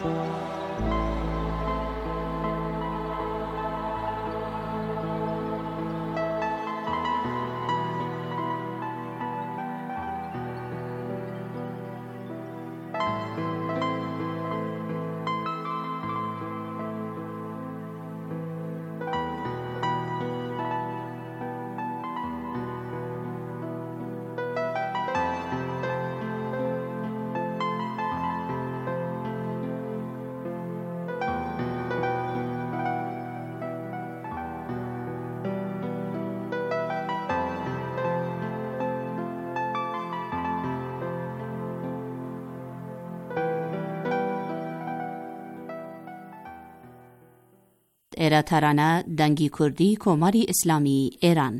ئێرە تارانە دەنگی کوردی کۆماری ئیسلامی ئێران.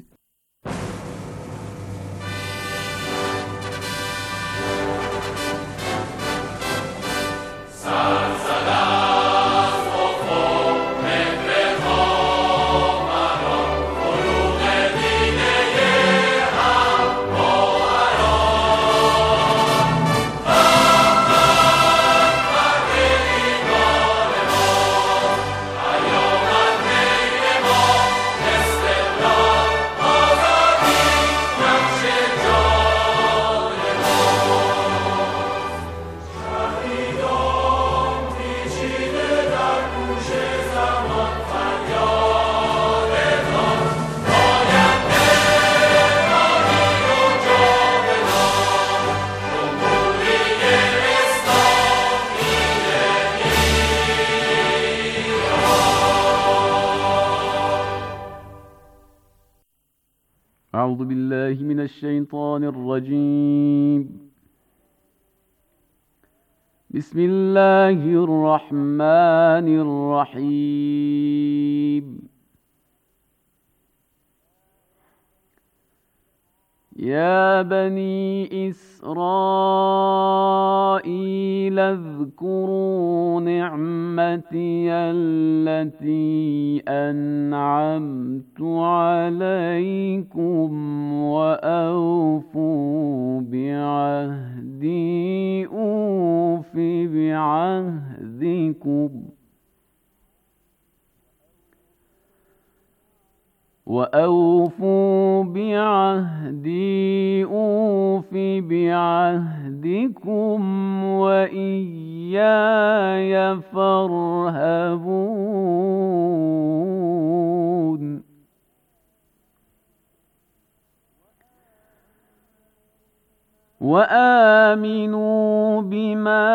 أعوذ بالله من الشيطان الرجيم. بسم الله الرحمن الرحيم. يا بني إسرائيل اذكروا نعمتي التي أنعمت عليكم وأوفوا بعهدي أوف بعهدكم وأوفوا بعهدي أوف بعهدكم وإياي فارهبون. وآمنوا بما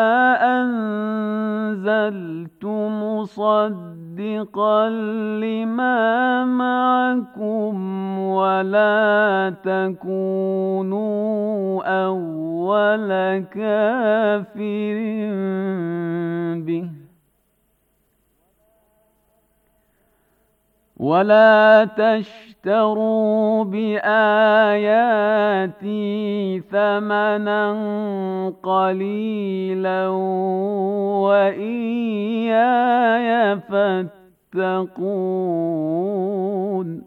أنزلت مصدقا لما معكم ولا تكونوا أول كافر به ولا تشتروا بآياتي ثمنا قليلا وإياي فاتقون.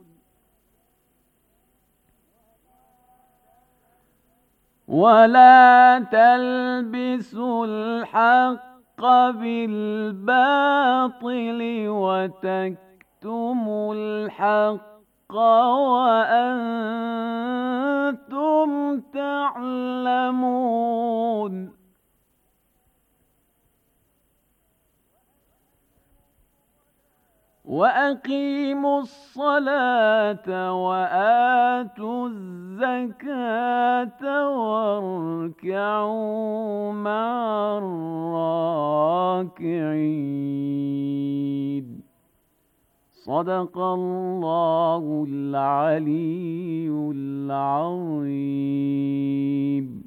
ولا تلبسوا الحق بالباطل وتكتموا الحق وأنتم تعلمون. وأقيموا الصلاة وآتوا الزكاة واركعوا مع الراكعين. صدق الله العلي العظيم.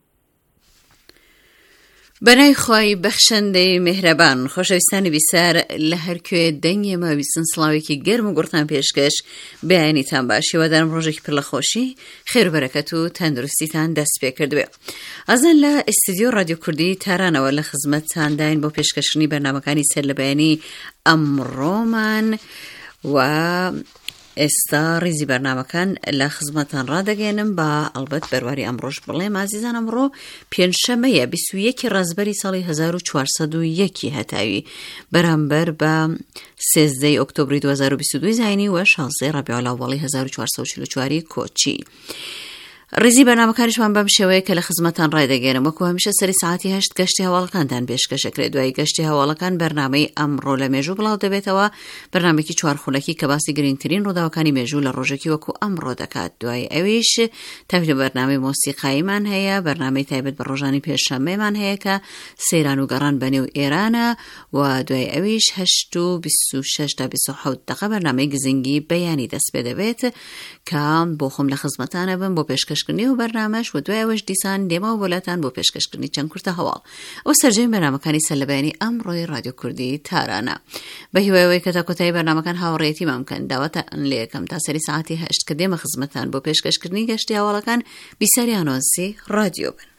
بەنای خوای بەخشەندەی میهرەبان، خۆشەویستانی بیسار لە هەر کوێ دەنگی ماویستن سڵاوێکی گەرم و گورتان پێشکەش بەیانیتان باشی وەدارم ڕۆژێکی پڕ لە خۆشی خێر و بەرەکەت و تەندروستیتان دەست پێ کردوێ. ئازان لە ئیستودیۆ رادیۆ کوردی تارانەوە لە خزمەتتان داین بۆ پێشکەشکردنی بەرنامەکانی سەر لە بەیانی ئەمڕۆمان و ئێستا ڕیزی بەرنامەکان لە خزمەتان ڕادەگەێنم بە ئەڵبەت بەرواری ئەمڕۆژ بڵێم ئازیزان ئەمڕۆ پێنجشەمەیە 21 ڕازبەری ساڵی 1401 هەتاوی بەرامبەر بە 13 ئۆکتۆبری 2022 زاینی و 16 ڕەبیع الأوڵی 1444 کۆچی. ڕیزی بەرنامەکانیشمان بەم شێوەیە کە لە خزمەتان ڕایدەگەێنم وەکو هەمیشە سەری ساعتی 8 گەشتی هەواڵەکانتان پێشکەشەکرێت. دوای گەشتی هەواڵەکان بەرنامەی ئەمڕۆ لە مێژوو بڵاو دەبێتەوە، بەرنامێکی چوارخولەکی کە باسی گرنگترین ڕووداوەکانی مێژوو لە ڕۆژێکی وەکو ئەمڕۆ دەکات. دوای ئەویش تاویل بەرنامەی مۆسیقاییمان هەیە، بەرنامەی تایبەت بە ڕۆژانی پێشەممەمان هەیە کە سەیران و گەڕان بەنێو ئێرانە، و دوای ئەویش 8:26 تا 27 دقە بەرنامەی گزنگی بەیانی دەست پێ دەبێت کە بۆ خۆم لە خزمەتانە بم بۆ پێشکەشکردنی و بەرنامەش، و دوای ئەوەش دیسان دێمە و بۆلاتان بۆ پێشکەشکردنی چەند کورتە هەواڵ. ئەو سەرجەمی بەرنامەکانی سەرلەبەیانی ئەمڕۆی رادیۆ کوردی تارانە. بە هیوایەوەی کە تا کۆتایی بەرنامەکان هاوڕێتی مام بکەن، داواتان لێ یەکەم تا سەری ساعتی 8 کە دێمە خزمەتان بۆ پێشکەشکردنی گەشتی هەواڵەکان بیسەری ئانۆنسی رادیۆ بن.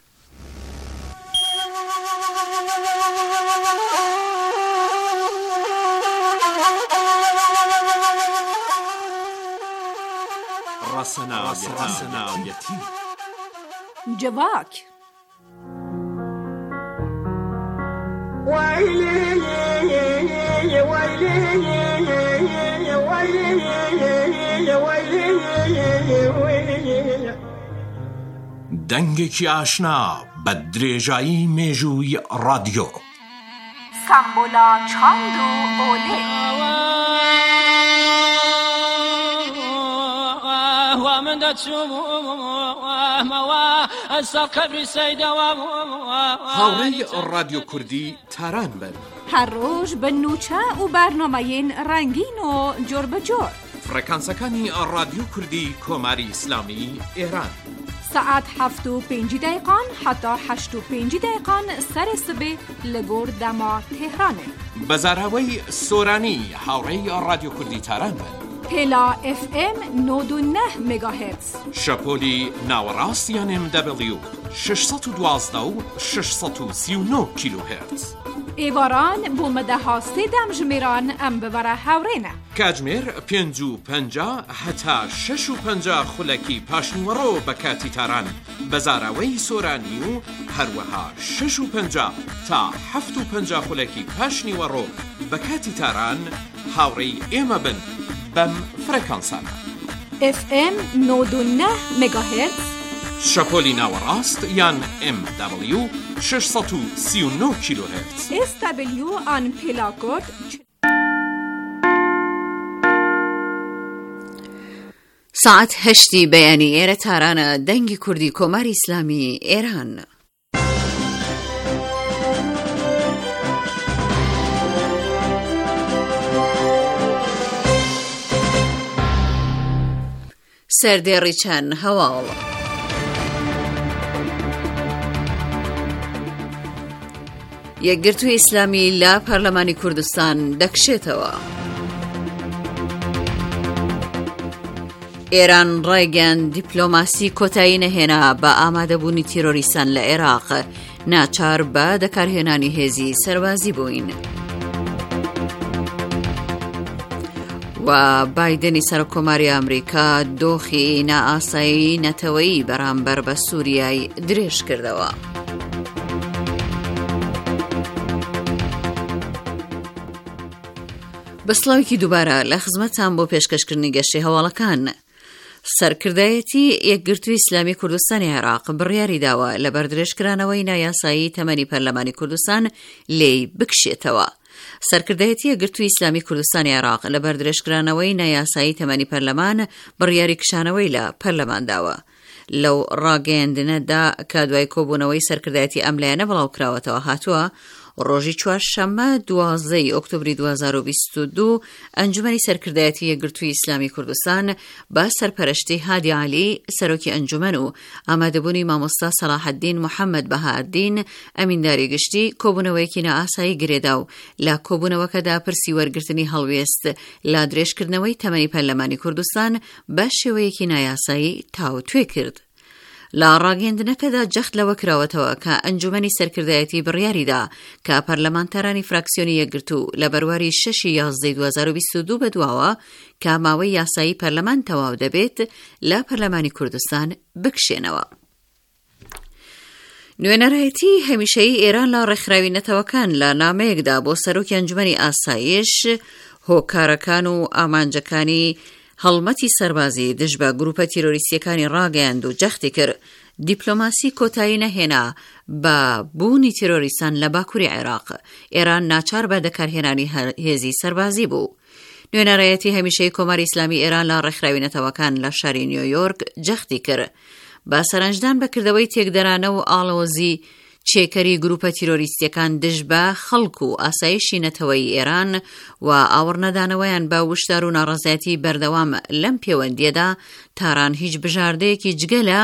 ڕەسەناویەتی جواک دەنگێکی ئاشنا بە درێژایی مێژووی رادیۆ. سامبۆلا چاند و ئۆلێ هاوڕێی رادیۆ کوردی تاران بن. هەر ڕۆژ بە نوچە و بەرنامەیەن ڕەنگین و جۆر بەجۆر. فرەکانسەکانی رادیۆ کوردی کۆماری ئیسلامی ئێران ساعت 7:05 حتا 8:05 سەر سبێ لە گۆر دەما تێهرانێ. بەزاراوەی سۆرانی هاوڕێی رادیۆ کوردی تاران بن. هێلا FM 99 مگاهرتز، شەپۆلی ناوەڕاست یان MW 612 و 639 کیلوهرتز. ئێواران بۆ مەدەها سێدەم ژمێران ئەم ببەرە هاوڕێنە. کاتژمێر 5:50 هەتا 6:50 خولەکی پاشنیوەڕۆ بە کاتی تاران، بەزاراوەی سۆرانی و هەروەها 6:50 تا 7:50 خولەکی پاشنیوەڕۆ بە کاتی تاران هاوڕێی ئێمە بن بەم فرەکانسانە. FM 99 مگاهرتز، شەپۆلی ناوەڕاست یان MW 639 کیلوهرتز. SW آن پلاکۆد. ساعت 8 بەیانی ئێرە تارانە، دەنگی کوردی کۆماری ئیسلامی ئێران. سەردێڕی چەند هەواڵ. یەکگرتووی ئیسلامی لە پەرلەمانی کوردستان دەکشێتەوە. ئێران ڕایگەیاند دیپلۆماسی کۆتایی نەهێنا بە ئامادەبوونی تیرۆریستان لە عێراق، ناچار بە دەکارهێنانی هێزی سەربازی بووین. و بایدنی سەرۆکۆماری ئەمریکا دۆخی نائاسایی نەتەوەیی بەرامبەر بە سووریای درێژ کردەوە. بەسڵاوێکی دووبارە لە خزمەتان بۆ پێشکەشکردنی گەشتی هەواڵەکان. سەرکردایەتی یەکگرتووی ئیسلامی کوردستانی عێراق بڕیاری داوە لە بەردرێژکرانەوەی نایاسایی تەمەنی پەرلەمانی کوردستان لێی بکشێتەوە. سەرکردایەتی یەکگرتووی ئیسلامی کوردستانی عێراق لە بەردرێژکرانەوەی نایاسایی تەمەنی پەرلەمان بڕیاری کشانەوەی لە پەرلەمان داوە. لەو ڕاگەیاندنەدا کە دوای کۆبوونەوەی سەرکردایەتی ئەم لایەنە بڵاو کراوەتەوە هاتووە، ڕۆژی چوارشەممە 12 ئۆکتۆبری 2022 ئەنجومەنی سەرکردایەتی یەکگرتووی ئیسلامی کوردستان بە سەرپەرشتی هادی عەلی سەرۆکی ئەنجومەن و ئامادەبوونی مامۆستا سەلاحەددین محەممەد بەهاردین ئەمینداری گشتی کۆبوونەوەیەکی نائاسایی گرێدا و لە کۆبوونەوەکەدا پرسی وەرگرتنی هەڵوێست لا درێژکردنەوەی تەمەنی پەرلەمانی کوردستان بە شێوەیەکی نایاسایی تاوتوێ کرد. لە ڕاگەیاندنەکەدا جەخت لەوە کراوەتەوە کە ئەنجومەنی سەرکردایەتی بڕیاریدا کە پەرلەمانتارانی فراکسیۆنی یەکگرتو لە بەرواری 6/11/2022 بەدواوە کە ماوەی یاسایی پەرلەمان تەواو دەبێت لە پەرلەمانی کوردستان بکشێنەوە. نوێنەرایەتی هەمیشەیی ئێران لە ڕێکخراوی لە نامەیەکدا بۆ سەرۆکی ئەنجومەنی ئاسایش، هۆکارەکان و ئامانجەکانی هەڵمەتی سەربازی دژ بە گروپە تیرۆریستیەکانی ڕاگەیاند و جەختی کرد دیپلۆماسی کۆتایی نەهێنا بە بوونی تیرۆریستان لە باکووری عێراق. ئێران ناچار بە بەکارهێنانی هێزی سەربازی بوو. نوێنەرایەتی هەمیشەیی کۆماری ئیسلامی ئێران لە ڕێکخراوی نەتەوەکان لە شاری نیویۆرک جەختی کرد بە سەرنجدان بەکردەوەی تێکدەرانە و ئاڵۆزی چێکەری گروپە تیرۆریستیەکان دژ بە خەڵک و ئاسایشی نەتەوەی ئێران و ئاوەڕنەدانەوەیان بە وشدار و ناڕەزایەتی بەردەوام لەم پەیوەندیەدا تاران هیچ بژاردەیەکی جگە لە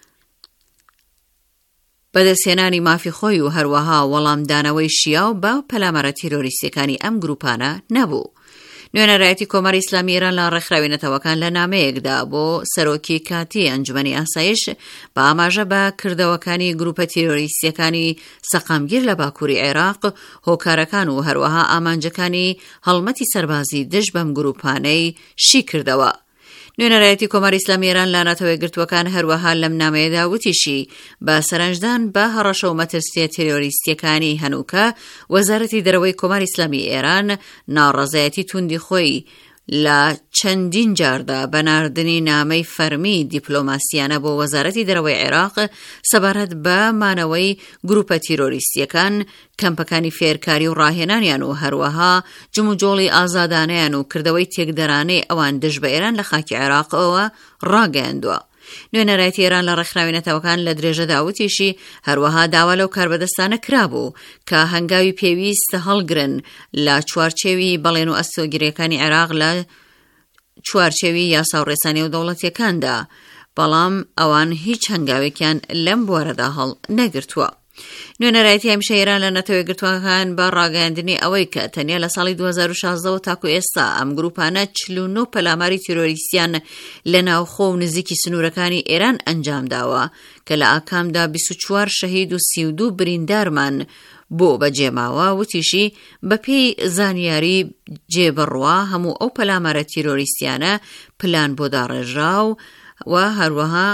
بەدەستهێنانی مافی خۆی و هەروەها وەڵامدانەوەی شیاو بە پەلامارە تیرۆریستیەکانی ئەم گروپانە نەبوو. نوێنەرایەتی کۆماری ئیسلامی ئێران لە ڕێکخراوی نەتەوەکان لە نامەیەکدا بۆ سەرۆکی کاتی ئەنجومەنی ئاسایش بە ئاماژە بە کردەوەکانی گروپە تیرۆریستیەکانی سەقامگیر لە باکووری عێراق، هۆکارەکان و هەروەها ئامانجەکانی هەڵمەتی سەربازی دژ بەم گروپانەی شی کردەوە. نوێنەرایەتی کۆماری ئیسلامی ئێران لە ناتەوەی گرتوەکان هەروەها لەم نامەیەدا وتیشی بە سەرنجدان بە هەڕەشە و مەترسیە تیرۆریستیەکانی هەنووکە، وەزارەتی دەرەوەی کۆماری ئیسلامی ئێران ناڕەزایەتی توندی خۆی لە چەندین جاردا بەناردنی نامەی فەرمی دیپلۆماسیانە بۆ وەزارەتی دەرەوەی عێراق سەبارەت بە مانەوەی گروپە تیرۆریستیەکان، کەمپەکانی فێرکاری و ڕاهێنانیان و هەروەها جموجۆڵی ئازادانەیان و کردەوەی تێکدەرانەی ئەوان دژ بە ئێران لە خاکی عێراقەوە ڕاگەیاندووە. نوێنەرایەتی ئێران لە ڕێکخراوی نەتەوەکان لە درێژەدا وتیشی هەروەها داوا لەو کاربەدەستانە کرابوو کە هەنگاوی پێویست هەڵگرن لە چوارچێوی بەڵێن و ئەستۆگیریەکانی عێراق لە چوارچێوی یاسا و ڕێسانی و دەوڵەتیەکاندا، بەڵام ئەوان هیچ هەنگاوێکیان لەم بوارەدا هەڵ نەگرتووە. نوێنەرایەتی هەمیشە ئێران لە نەتەوەی گرتوەکان بە ڕاگەیاندنی ئەوەی کە تەنیا لە ساڵی 2016 تاکو ئێستا ئەم گروپانە 49 پەلاماری تیرۆریستیان لە ناوخۆ و نزیکی سنوورەکانی ئێران ئەنجام داوە کە لە ئاکامدا 24 شەهید و 32 بریندارمان بۆ بەجێماوە. وتیشی بەپێی زانیاری جێبڕوا هەموو ئەو پەلامارە تیرۆریستیانە پلان بۆ داڕێژراو و هەروەها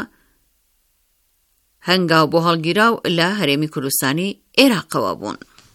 هەنگاو بۆ هەڵگیراو لە هەرێمی کوردستانی عێراقەوە بوون.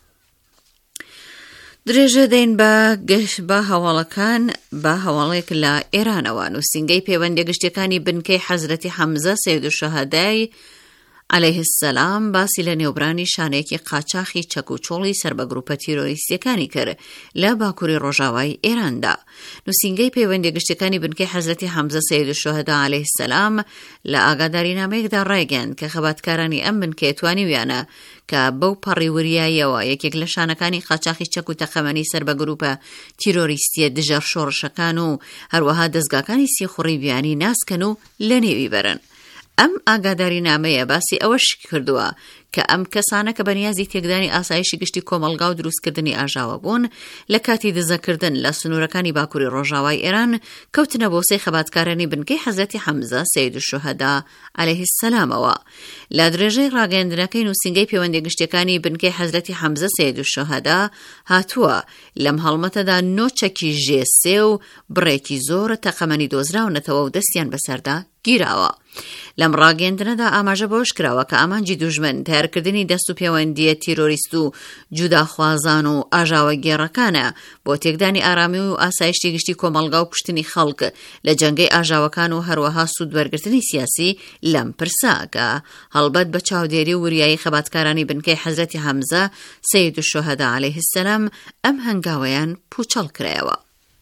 درێژە دەین بە گەشت بە هەواڵەکان بە هەواڵێک لە ئێرانەوە. نووسینگەی پەیوەندی گشتیەکانی بنکەی حەزرەتی حەمزە سەید الشوهەدای عەلەیه السەلام باسی لە نێوبرانی شانەیەکی قاچاقی چەک و چۆڵی سەر بە گروپە تیرۆریستیەکانی کرد لە باکووری ڕۆژاوای ئێراندا. نووسینگەی پەیوەندی گشتیەکانی بنکەی حەزرەتی حەمزە سەید الشوهەدا عەلەیه السەلام لە ئاگادارینامەیەکدا ڕایگەیاند کە خەباتکارانی ئەم بنکەیە توانیویانە کە بەو پەڕی وریاییەوە یەکێک لە شانەکانی قاچاقی چەک و تەقەمەنی سەر بە گروپە تیرۆریستیە دژە شۆڕشەکان و هەروەها دەستگاکانی سیخوڕی بیانی ناسکەن و لە نێوی بەرن. ئەم ئاگاداری نامەیە باسی ئەوەش کردووە کە ئەم کەسانە کە بەنیازی تێکدانی ئاسایشی گشتی کۆمەڵگا و دروستکردنی ئاژاوە بوون لە کاتی دزەکردن لە سنوورەکانی باکووری ڕۆژاوای ئێران کەوتنە بۆ سەی خەباتکارانی بنکەی حەزرەتی حەمزە سەید الشوهەدا عەلەیه السەلامەوە. لە درێژەی ڕاگەیاندنەکەی نووسینگەی پەیوەندی گشتیەکانی بنکەی حەزرەتی حەمزە سەید الشوهەدا هاتووە لەم هەڵمەتەدا نۆچەکی ژێسێ و بڕێکی زۆر تەقەمەنی دۆزراونەتەوە و دەستیان بەسەردا گیراوە. لەم ڕاگەیاندنەدا ئاماژە بۆش کراوە کە ئامانجی دوژمن تیارکردنی دەست و پەیوەندیە تیرۆریست و جوداخوازان و ئاژاوە گێڕەکانە بۆ تێکدانی ئارامی و ئاسایشتی گشتی کۆمەڵگا و کوشتنی خەڵک لە جەنگەی ئاژاوەکان و هەروەها سوودوەرگرتنی سیاسی لەم پرساکە هەڵبەت بە چاودێری و وریایی خەباتکارانی بنکەی حەزرەتی حەمزە سەید الشوهەدا عەلەیه السەلام ئەم هەنگاوەیان پوچەڵ کرایەوە.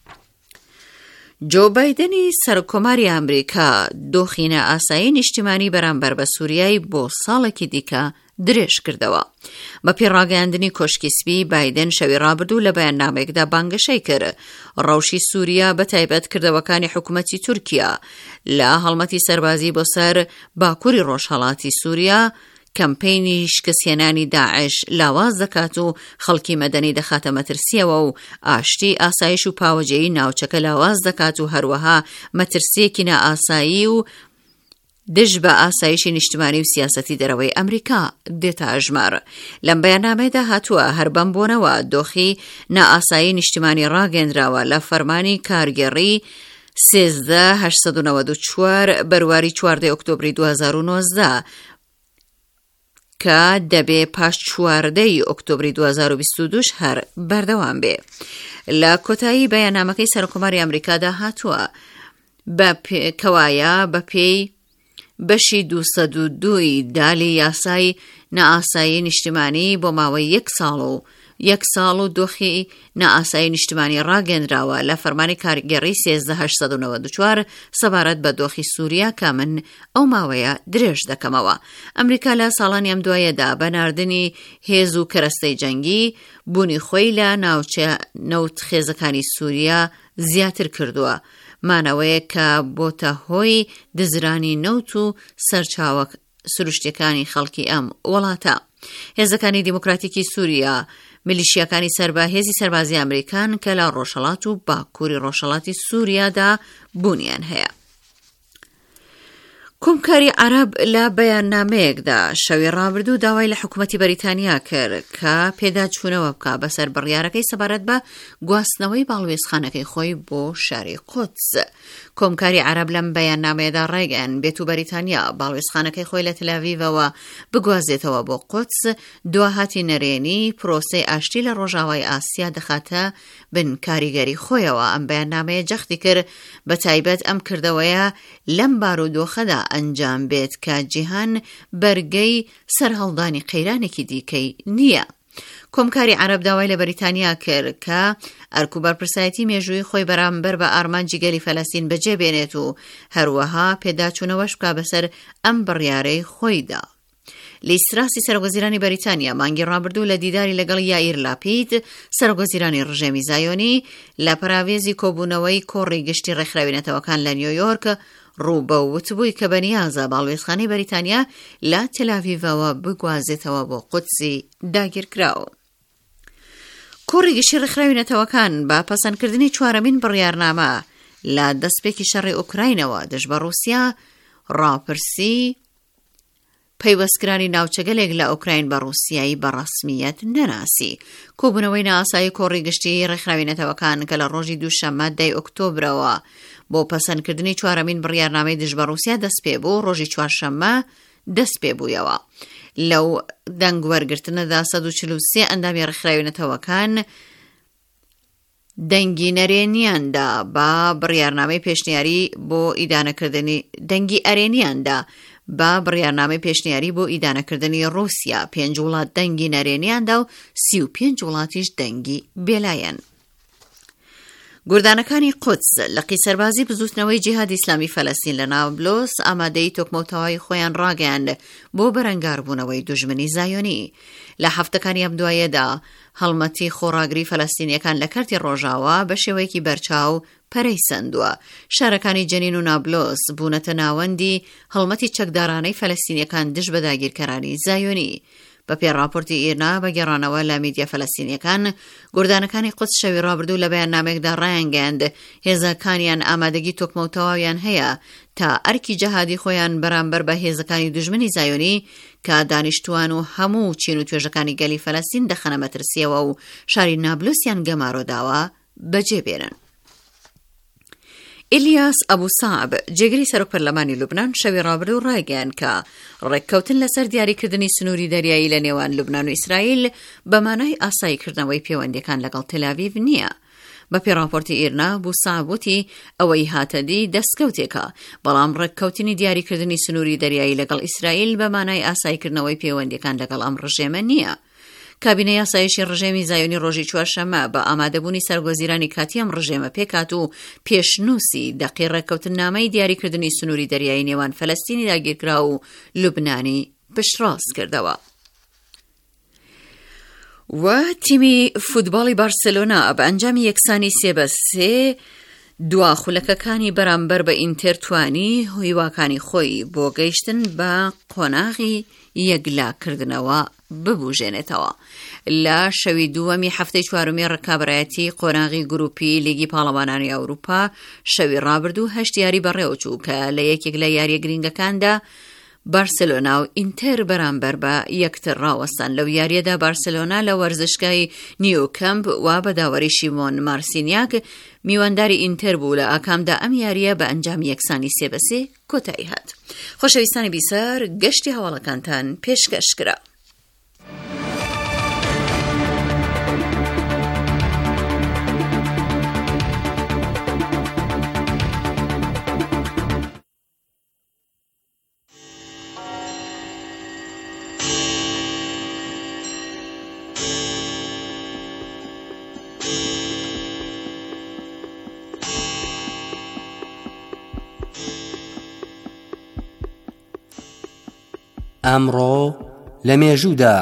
جو بایدنی سەرکۆماری ئەمریکا دۆخینە ئاسایی نیشتیمانی بەرامبەر بە سووریای بۆ ساڵێکی دیکە درێژ کردەوە. بە پێڕاگەیاندنی کۆشکی سپی بایدن شەوی ڕابردوو لە بەیاننامەیەکدا بانگەشەی کرد ڕەوشی سووریا بە تایبەت کردەوەکانی حکوومەتی تورکیا لە هەڵمەتی سەربازی بۆ سەر باکووری ڕۆژهەڵاتی سووریا کەمپەینی شکستهێنانی داعش لاواز دەکات و خەڵکی مەدەنی دەخاتە مەترسیەوە و ئاشتی ئاسایش و پاوەجێی ناوچەکە لاواز دەکات و هەروەها مەترسیەکی نائاسایی و دژ بە ئاسایشی نیشتیمانی و سیاسەتی دەرەوەی ئەمریکا دێتە ئەژمار. لەم بەیاننامەیەدا هاتووە هەر بەم بۆنەوە دۆخی نائاسایی نیشتیمانی ڕاگەندراوە لە فەرمانی کارگێڕی 13894 بەرواری 14 ئۆکتۆبری 2019 کە دەبێ پاش 14 ئۆکتۆبری 2022 هەر بەردەوام بێ. لە کۆتایی بەیاننامەکەی سەرۆکۆماری ئەمریکادا هاتووە کەوایە بە پێی بەشی 202 دالی یاسای نائاسایی نیشتیمانی بۆ ماوەی 1 ساڵ و دۆخی نائاسایی نیشتیمانی ڕاگەندراوە لە فەرمانی کارگێڕی 13894 سەبارەت بە دۆخی سووریا کە من ئەو ماوەیە درێژ دەکەمەوە. ئەمریکا لە ساڵانی ئەم دوایەدا بە ناردنی هێز و کەرەستەی جەنگی بوونی خۆی لە ناوچە نەوت خێزەکانی سووریا زیاتر کردووە، مانەوەیە کە بۆتە هۆی دزرانی نەوت و سەرچاوە سروشتیەکانی خەڵکی ئەم وڵاتە. هێزەکانی دیموکراتیکی سووریا میلیشیاکانی هێزی سەربازی ئەمریکان کە لە ڕۆژهەڵات و باکووری ڕۆژهەڵاتی سووریادا بوونیان هەیە. کۆمکاری عەرەب لە بەیاننامەیەکدا شەوی ڕابردوو داوای لە حکوومەتی بەریتانیا کرد کە پێداچوونەوە بکە بەسەر بڕیارەکەی سەبارەت بە گواستنەوەی باڵوێزخانەکەی خۆی بۆ شاری قودس. کۆمکاری عەرەب لەم بەیاننامەیەدا ڕایگەیان بێت و بەریتانیا باڵوێزخانەکەی خۆی لە تەلەڤیڤەوە بگوازێتەوە بۆ قودس دواهاتی نەرێنی پرۆسەی ئاشتی لە ڕۆژاوای ئاسیا دەخاتە بن کاریگەری خۆیەوە. ئەم بەیاننامەیە جەختی کرد بە تایبەت ئەم کردەوەیە لەم بارودۆخەدا ئەنجام بێت کە جیهان بەرگەی سەرهەڵدانی قەیرانێکی دیکەی نییە. کۆمکاری عەرەب داوای لە بەریتانیا کرد کە ئەرک و بەرپرسایەتی مێژووی خۆی بەرامبەر بە ئارمانجی گەلی فەلەستین بەجێبێنێت و هەروەها پێداچوونەوەش بکا بەسەر ئەم بڕیارەی خۆیدا. لیز تراسی سەرۆکوەزیرانی بەریتانیا مانگی ڕابردوو لە دیداری لەگەڵ یائیر لاپید سەرۆکوەزیرانی ڕژێمی زایۆنی لە پەراوێزی کۆبوونەوەی کۆڕی گشتی ڕێکخراوێنەتەوەکان لە نیویۆرک ڕووبە وتبووی کە بەنیازە باڵوێزخانەی بەریتانیا لە تەلەڤیڤەوە بگوازێتەوە بۆ قودسی داگیرکراوە. کۆڕی گشتی ڕێکخراوێنەتەوەکان بە پەسەندکردنی چوارەمین بڕیارنامە لە دەستپێکی شەڕی ئوکراینەوە دژ بە رووسیا ڕاپرسی پەیوەستکرانی ناوچەگەلێک لە ئوکراین بە رووسیایی بە ڕەسمیەت نەناسی. کۆبوونەوەی نائاسایی کۆڕی گشتی ڕێکخراوێنەتەوەکان کە لە ڕۆژی دووشەممە 10 ئۆکتۆبرەوە بۆ پەسەندکردنی چوارەمین بڕیارنامەی دژ بە رووسیا دەست پێ بوو، ڕۆژی چوارشەممە دەست پێ بوویەوە. لەو دەنگ وەرگرتنەدا 143 ئەندامی ڕێکخراوێنەتەوەکان دەنگی نەرێنیاندا بە بڕیارنامەی پێشنیاری بۆ ئیدانەکردنی دەنگی ئەرێنیاندا با بڕیارنامەی پێشنیاری بۆ ئیدانەکردنی رووسیا 5 وڵات دەنگی نەرێنیاندا و 35 وڵاتیش دەنگی بێلایەن. گوردانەکانی قودس لە قیسەربازی بزوتنەوەی جیهادی ئیسلامی فەلەستین لە ناوبلۆس ئامادەی تۆکمەوتەوای خۆیان ڕاگەیاند بۆ بەرەنگاربوونەوەی دوژمنی زایۆنی. لە هەفتەکانی ئەم دوایەدا هەڵمەتی خۆڕاگری فەلەستینیەکان لە کەرتی ڕۆژاوە بە شێوەیەکی بەرچاو پەرەی سەندووە. شارەکانی جەنین و نابلۆس بوونەتە ناوەندی هەڵمەتی چەکدارانەی فەلەستینیەکان دژ بە داگیرکەرانی زایۆنی. بە پێڕاپۆرتی ئیرنا بە گێڕانەوە لە میدیا فەلەستینیەکان گوردانەکانی قودس شەوی ڕابردوو لە بەیاننامێکدا ڕایانگەیاند هێزەکانیان ئامادەگی تۆکمەوتەواویان هەیە تا ئەرکی جەهادی خۆیان بەرامبەر بە هێزەکانی دوژمنی زایۆنی کە دانیشتوان و هەموو چین و توێژەکانی گەلی فەلەستین دەخەنە مەترسیەوە و شاری نابلوسیان گەمارۆداوە بەجێبێنن. ئیلیاس ئەبوو سعب جێگری سەرۆک پەرلەمانی لوبنان شەوی ڕابردوو ڕایگەیاند کە ڕێککەوتن لەسەر دیاریکردنی سنووری دەریایی لە نێوان لوبنان و ئیسرائیل بە مانای ئاساییکردنەوەی پەیوەندیەکان لەگەڵ تێلاڤیڤ نییە. بە پێڕاپۆرتی ئیرنا بوو سعب وتی ئەوەی هاتەدی دەستکەوتێکە، بەڵام ڕێککەوتنی دیاریکردنی سنووری دەریایی لەگەڵ ئیسرائیل بە مانای ئاساییکردنەوەی پەیوەندیەکان لەگەڵ ئەم ڕژێمە نییە. کابینە یاسایشی ڕژێمی زایۆنی ڕۆژی چوارشەممە بە ئامادەبوونی سەرگۆزیرانی کاتی ئەم ڕژێمە پێکات و پێشنووسی دەقی ڕێککەوتننامەی دیاریکردنی سنووری دەریایی نێوان فەلەستینی داگیرکرا و لوبنانی پشتڕاست کردەوە. و تیمی فوتباڵی بارسلۆنا بە ئەنجامی یەکسانی 3-3 دواخولەکەکانی بەرامبەر بە ئینتەر توانی هیواکانی خۆی بۆ گەیشتن بە قۆناغی یەکلاکردنەوە ببوژێنێتەوە. لە شەوی دووەمی هەفتەی چوارمی ڕکابڕایەتی قۆراغی گروپی لیگی پاڵەوانانی ئەوروپا شەوی ڕابردوو 8 یاری بەڕێوەچوو کە لە یەکێک لە یاریە گرنگەکاندا بارسلۆنا و ئینتەر بەرامبەر بە یەکتر ڕاوەستان. لەو یاریەدا بارسلۆنا لە وەرزشگای نیوکەمپ و بەداوەری شیمۆن مارسینیاک میوانداری ئینتەر بوو. لە ئاکامدا ئەم یاریە بە ئەنجامی یەکسانی 3-3 کۆتایی هات. خۆشەویستانی بیسەر، گەشتی هەواڵەکانتان پێشکەشکرا. ئەمڕۆ لە مێژوودا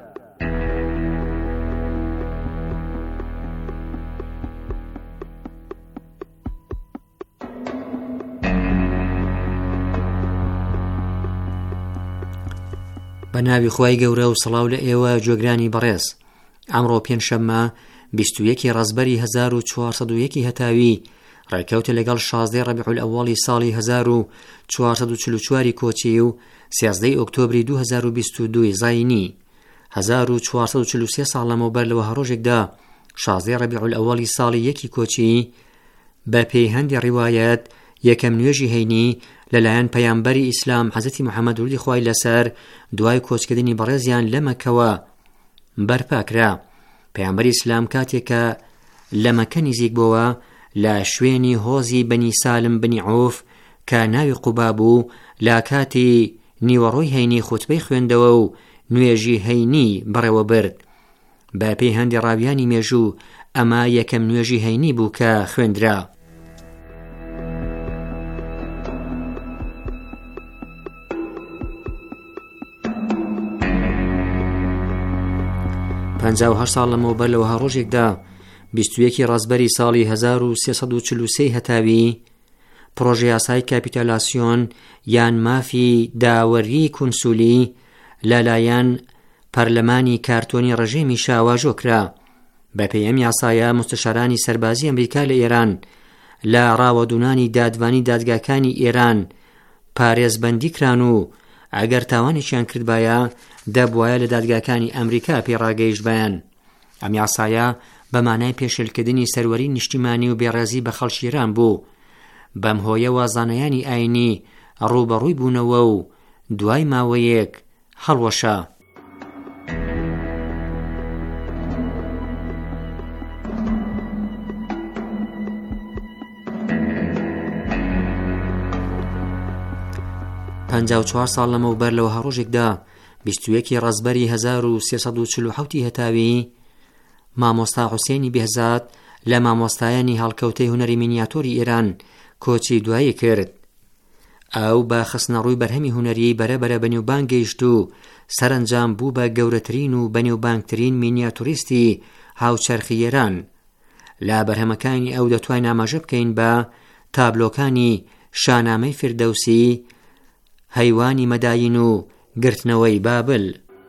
بە ناوی خوای گەورە و سڵاو لە ئێوە جۆگرانی بەڕێز. ئەمڕۆ پێنجشەممە 21 ڕەزبەری 1401 هەتاوی ڕێکەوتە لەگەڵ 16 ڕەبیع الأوڵی ساڵی 1444 کۆچی و 13 ئۆکتۆبری 2022 زاینی. 1443 ساڵ لەمەوبەر لەوە هەڕۆژێکدا 16 ڕەبیع الأوڵی ساڵی 1 کۆچی بە پێی هەندی ڕیوایەت یەکەم نوێژی هەینی لەلایەن پەیامبەری ئیسلام حەزەتی محەممەد ڕوودی خوای لەسەر دوای کۆچکردنی بەڕێزیان لە مەکەوە بەرپاکرا. پەیامبەری ئیسلام کاتێکە لە مەکە نزیک بووە لە شوێنی هۆزی بەنی سالم بنی عوف کە ناوی قوبا بوو، لە کاتی نیوەڕۆی هەینی خوتبەی خوێندەوە و نوێژی هەینی بەڕێوە برد. بە پێی هەندی ڕاویانی مێژوو ئەمە یەکەم نوێژی هەینی بوو کە خوێندرا. پەنجاو هەشت ساڵ لەمەوبەر لەوەها ڕۆژێکدا 21 ڕەزبەری ساڵی 1343 هەتاوی پرۆژە یاسای کاپیتالاسیۆن یان مافی داوەری کونسولی لەلایەن پەرلەمانی کارتۆنی ڕژێمی شاواژۆکرا. بە پێی ئەم یاسایە مستشارانی سەربازی ئەمریکا لە ئێران لە ڕاوەدونانی دادوانی دادگاکانی ئێران پارێزبەندی کران و ئەگەر تاوانێکیان کردبایە دەبوایە لە دادگاکانی ئەمریکا پێڕاگەیشت بەیان. ئەم یاسایە بە مانای پێشێلکردنی سەروەری نیشتیمانی و بێڕێزی بە خەڵکی ئێران بوو. بەم هۆیەوە زانایانی ئاینی ڕوبەڕووی بوونەوە و دوای ماوەیەک هەڵوەشە. پەنجاو چوار ساڵ لەمەوبەر لەوە هەڕۆژێکدا 21 ڕەزبەری 1347 هەتاوی مامۆستا حوسێنی بێهزاد لە مامۆستایانی هەڵکەوتەی هونەری مینیاتۆری ئێران کۆچی دوایی کرد. ئەو بە خستنەڕووی بەرهەمی هونەری بەرەبەرە بەنێوبانگ گەیشت و سەرنجام بوو بە گەورەترین و بەنێوبانگترین مینیاتۆریستی هاوچەرخی ئێران. لە بەرهەمەکانی ئەو دەتوانین ئاماژە بکەین بە تابلۆکانی شانامەی فردەوسی، هەیوانی مەداین و گرتنەوەی بابل.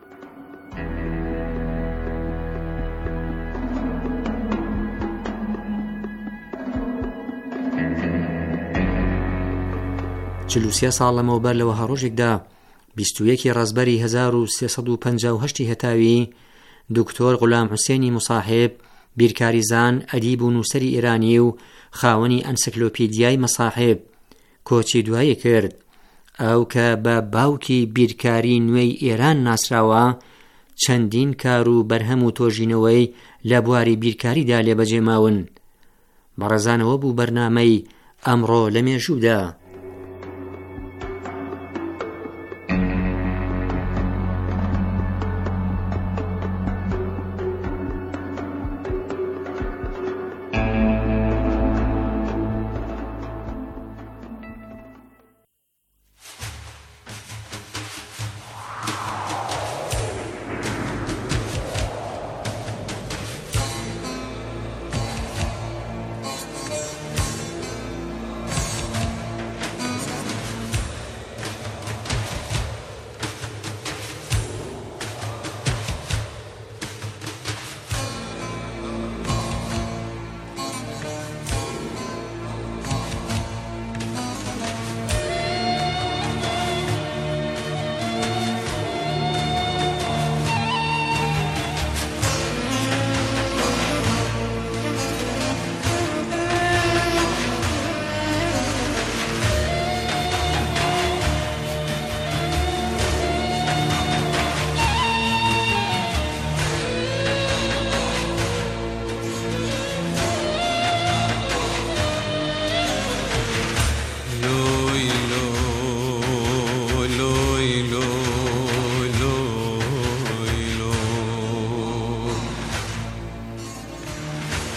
چلوسیە ساڵ لەمەوبەر لەوە هەڕۆژێکدا 21 ڕەزبەری 1358 هەتاوی دکتۆر غولام حوسێنی موساحب بیرکاریزان ئەدیب و نووسەری ئێرانی و خاوەنی ئەنسیکلۆپیدیای مەساحب کۆچی دوایی کرد. ئەو کە بە باوکی بیرکاری نوێی ئێران ناسراوە چەندین کار و بەرهەم و تۆژینەوەی لە بواری بیرکاریدا لێبەجێماون. بەڕێزانەوە بوو بەرنامەی ئەمڕۆ لە مێژوودا.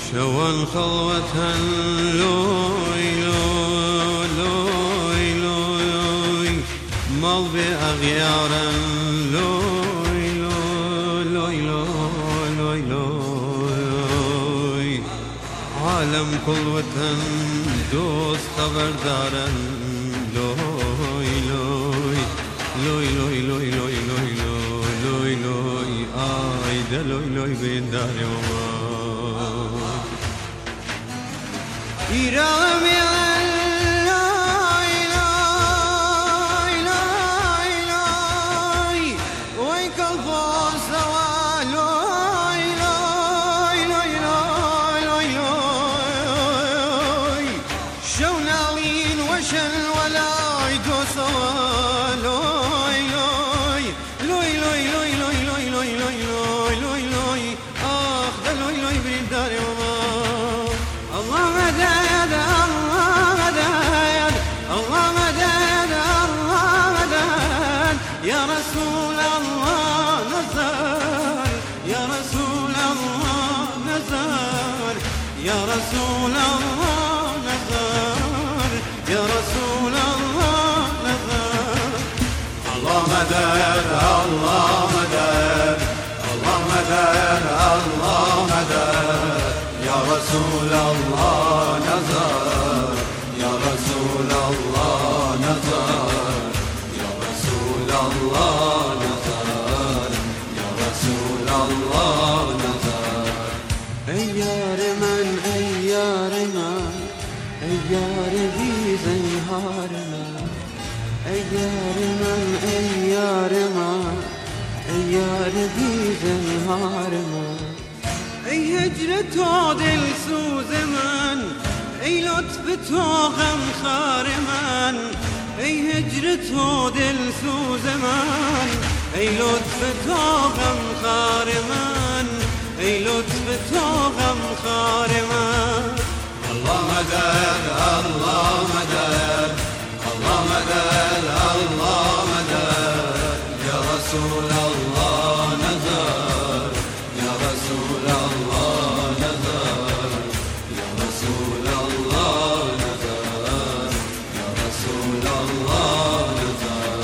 شوان خلوة لوي لوي لوي لوي مال بأغيارا لوي لوي لوي لوي لوي عالم كل وطن دوست خبردارا لوي لوي لوي لوي لوي لوي لوي لوي لوي آيدا لوي لوي بين داري وما إيرامي رسول الله نظر يا رسول الله نظر يا رسول الله نظر يا رسول الله نظر ايار من ايار من ايار بي زنهار من ايار من ايار من ايار بي زنهار من ای هجر تو دل سوز من ای لطف تو غم خار من ای هجر تو دل سوز من ای لطف تو غم خار من ای لطف تو غم خار من الله مدد الله مدد الله مدد الله مدد یا رسول الله نظر یا رسول الله نظر یا رسول الله نظر یا رسول الله نظر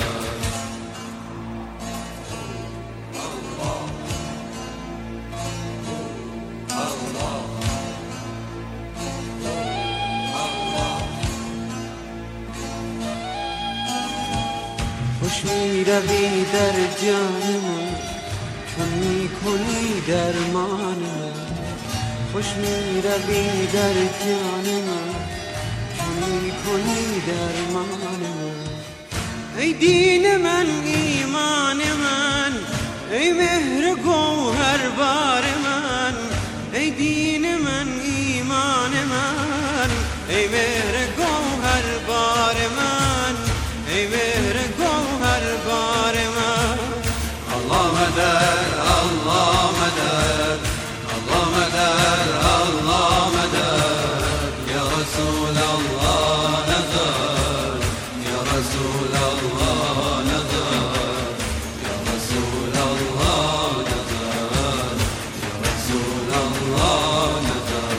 خوش می روی در جان من چون می کنی درمان من خوش می روی در جان من چون می کنی درمان من ای دین من ایمان من ای مهر گوهر بار من ای دین من ایمان من ای مهر گوهر بار من ای مهر گوهر بار من الله مدد الله مدد الله مدد الله مدد یا رسول الله نظر یا رسول الله نظر یا رسول الله نظر یا رسول الله نظر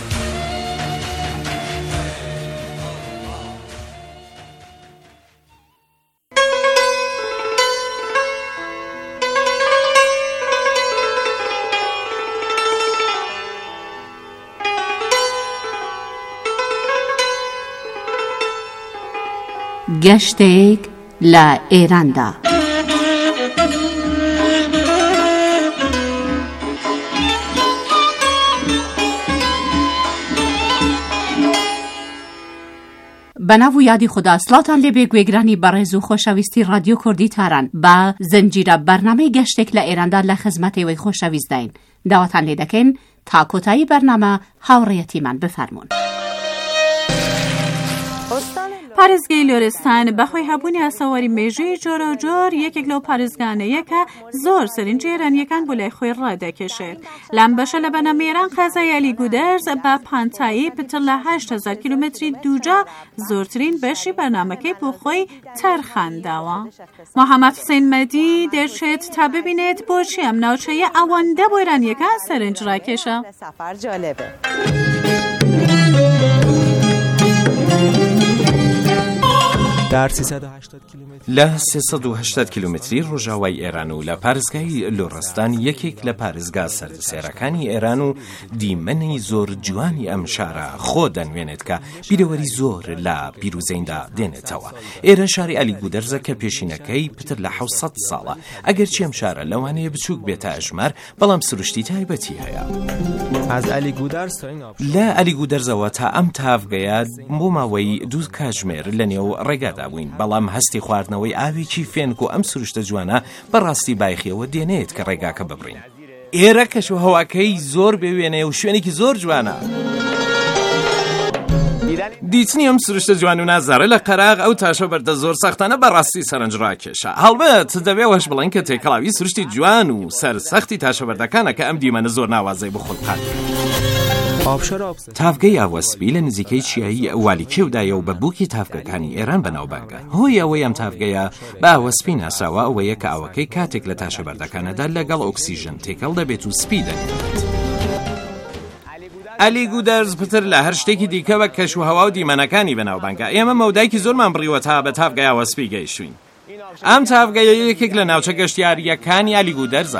گەشتێک لە ئێراندا. بەناو و یادی خوددا سڵاتان لێبێ گوێگرانی بەڕێز و خۆشەویستی رادیۆ کوردی تاران بە زنجیرە بەرنامەی گەشتێک لە ئێراندا لە خزمەتێوەی خۆشەویستداین. داواتان لێ دەکەین تا کۆتایی بەرنامە هاوڕێیەتیمان بفەرمونون. پارێزگای لۆرستان بەخۆی هەبوونی ئاسەواری مێژووی جۆرە یەکێک لەو پارێزگانەیە کە زۆر سەرنجی ئێرانیەکان بۆ لای خۆی ڕادەکێشێت. لام بەشە لە بەنامێران قازای عەلی گودەرز بە پانتایی پتر لە 8,000 کیلومتری دووجا زۆرترین بەشی بەرنامەکەی بۆ خۆی تەرخانداوە. محەممەد حوسێن مەدی دەچێت تا ببینێت بۆچی ئەم ناوچەیە ئەوەندە بۆ ئێرانیەکان سەرنج ڕاکێشە. لە 380 کیلومتری ڕۆژاوای ئێران و لە پارێزگای لۆڕستان یەکێک لە پارێزگا سەردەسێرەکانی ئێران و دیمەنی زۆر جوانی ئەم شارە خۆ دەنوێنێت کە بیرەوەری زۆر لە پیرۆزەیندا دێنێتەوە. ئێرە شاری عەلی گودەرزە کە پێشینەکەی پتر لە 700 ساڵە. ئەگەرچی ئەم شارە لەوانەیە بچووک بێتە ئەژمار بەڵام سروشتی تایبەتی هەیە. لە عەلی گودەرزەوە تا ئەم تافگەیە بۆ ماوەی 2 کاتژمێر لە نێو ڕێگادا بووین، بەڵام هەستی خواردنەوەی ئاوێکی فێنک و ئەم سروشتە جوانە بەڕاستی بایخیەوە دێنێت کە ڕێگاکە ببڕین. ئێرە کەشو هەواکەی زۆر بێوێنێ و شوێنێکی زۆر جوانە. دیتنی ئەم سروشتە جوان و نازارە لە قەراغ ئەو تاشە بەردە زۆر سەختانە بەڕاستی سەرنج ڕاکێشە. هەڵبەت دەبێ وەش بڵێن کە تێکەڵاوی سروشتی جوان و سەرسەختی تاشە بەردەکانە کە ئەم دیمەنە زۆر ناوازەی بۆ خۆڵقات. تافگەی ئاوەسپی لە نزیکەی چیایی والیکێودایە و بە بووکی تافگەکانی ئێران بەناوبانگە. هۆی ئەوەی ئەم تافگەیە بە ئاوەسپی ناساوە ئەوەیە کە ئاوەکەی کاتێک لە تاشە بەردەکانەدا لەگەڵ ئۆکسیژن تێکەڵ دەبێت و سپی دەنێت. عەلی گودەرز پتر لە هەر شتێکی دیکە بە کەش و هەوا و دیمەنەکانی بەناوبانگە. ئێمە مەودایکی زۆرمان بڕیوە تا بە تافگەی ئاوەسپی گەیشتوین. ئەم تافگەیە یەکێک لە ناوچە گەشتیاریەکانی عەلی گودەرزە.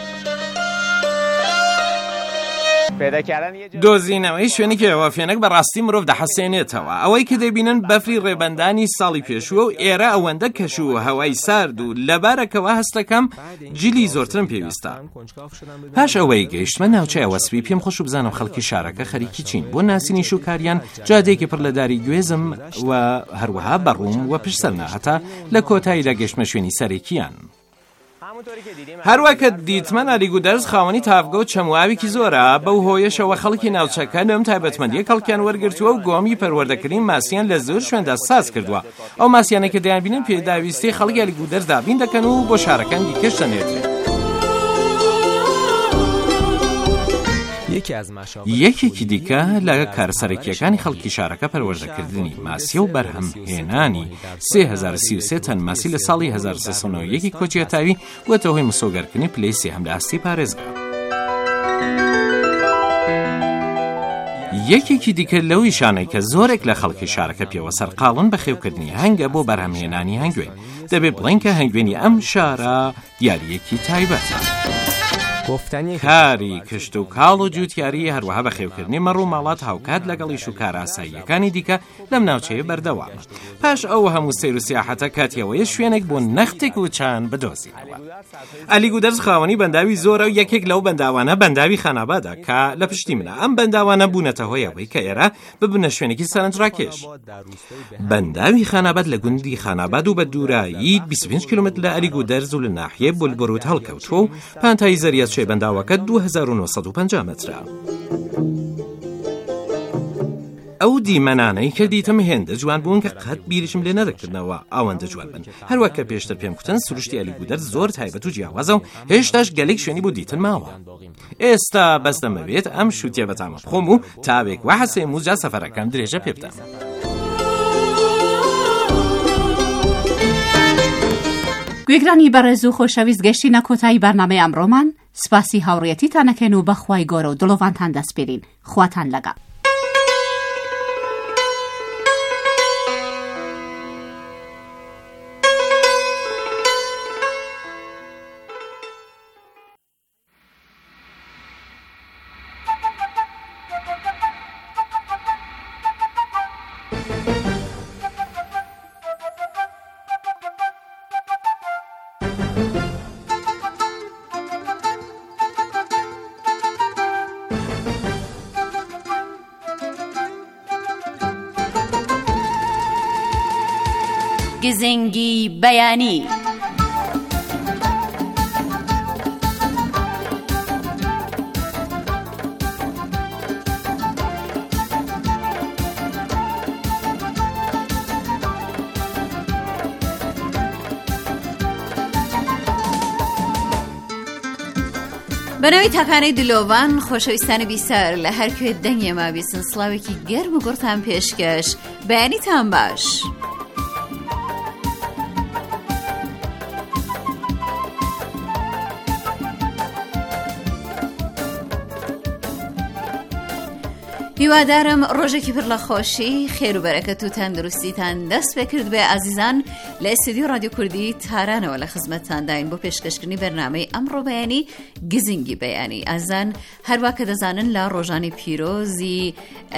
دۆزینەوەی شوێنێکی ئەوە فێنک بەڕاستی مرۆڤ دەحەسێنێتەوە. ئەوەی کە دەبینن بەفری ڕێبەندانی ساڵی پێشووە و ئێرە ئەوەندە کەش و هەوای سارد و لەبارەکەوە هەستەکەم جلی زۆرترم پێویستە. پاش ئەوەی گەیشتمە ناوچەی ئەوەسپی پێم خۆش و بزانم خەڵکی شارەکە خەریکی چین. بۆ ناسینی شوکاریان جادەیەکی پڕ لە داری گوێزم و هەروەها بەڕووم و پشت سەرنا هەتا لە کۆتاییدا گەشتمە شوێنی سەرێکیان. هەروەکە دیتمەن عەلی گودەرز خاوەنی تافگە و چەمواوێکی زۆرە. بەو هۆیەشەوە خەڵکی ناوچەکە لەم تایبەتمەندیە کەڵکیان وەرگرتووە و گۆمی پەروەردەکردنی ماسیان لە زۆر شوێندا ساز کردووە. ئەو ماسیانە کە دەیانبینن پێداویستی خەڵکی عەلی گودەرز دابین دەکەن و بۆ شارەکان دیکەش دەنێترێت. یەکێکی دیکە لە کارسەرەکیەکانی خەڵکی شارەکە پەروەردەکردنی ماسی و بەرهەمهێنانی 3033 تەن ماسی لە ساڵی 1391 کۆچیەتاوی وەتە هۆی مسۆگەرکردنی پلەی سێهەم لە ئاستی پارێزگا. یەکێکی دیکە لەوی شانەی کە زۆرێک لە خەڵکی شارەکە پێوە سەرقاڵن بە خێوکردنی هەنگە بۆ بەرهەمهێنانی هەنگوێن. دەبێت بڵێن کە هەنگوێنی ئەم شارە دیاریەکی تایبەتە. کاری کشت و کاڵ و جووتیاری هەروەها بە خێوکردنی مەڕ و ماڵات هاوکات لەگەڵیش و کاراساییەکانی دیکە لەم ناوچەیە بەردەوامە. پاش ئەو هەموو سەیر و سیاحەتە کاتیەوەیە شوێنێک بۆ نەختێک و چان بدۆزینەوە. عەلی گودەرز خاوەنی بەنداوی زۆرە و یەکێک لەو بەنداوانە بەنداوی خانابادە کە لە پشتی منە. ئەم بەنداوانە بوونەتە هۆی ئەوەی کە ئێرە ببنە شوێنێکی سەرنجڕاکێش. بەنداوی خاناباد لە گوندی خاناباد و بە دوورایی 25 کیلومتر لە عەلی گودەرز و لە ناحیەی بولبڕوت هەڵکەوتووە و پانتایی زەریاچێ بەنداوەکە 2950 مترە. ئەو دیمەنانەی کە دیتم هێندە جوان بوون کە قەت بیریشم لێ نەدەکردنەوە ئەوەندە جوان بن. هەروەکە پێشتر پێم کوتن سروشتی عەلی گودەرز زۆر تایبەت و جیاوازە و هێشتاش گەلێک شوێنی بۆ دیتن ماوە. ئێستا بەس دەمەوێت ئەم شووتیە بەتامە بخۆم و تاوێک وا حەسێم و جا سەفەرەکەم درێژە پێ بدەم. گوێگرانی بەڕێز و خۆشەویست گەشتینە کۆتایی بەرنامەی ئەمڕۆمان. سپاسی هاوڕێیەتیتانەکەن و بەخوای گەورە و دڵۆڤانتان دەسپێرین. خواتان لەگەڵ. گزنگی بەیانی. بەناوی تاکانەی دلۆڤان خۆشەویستانی بیسەر لە هەر کوێ دەنگێمە بیستن سڵاوێکی گەرم و گورتان پێشکەش بەیانیتان باش. هیوادارم ڕۆژێکی پڕ لە خۆشی خێر و بەرەکەت و تەندروستیتان دەست پێ کرد بێ ئازیزان لە ئێستودیۆ رادیۆ کوردی تارانەوە لە خزمەتتانداین بۆ پێشکەشکردنی بەرنامەی ئەمڕۆ بەیانی گزنگی بەیانی ئازان هەروە کە دەزانن لە ڕۆژانی پیرۆزی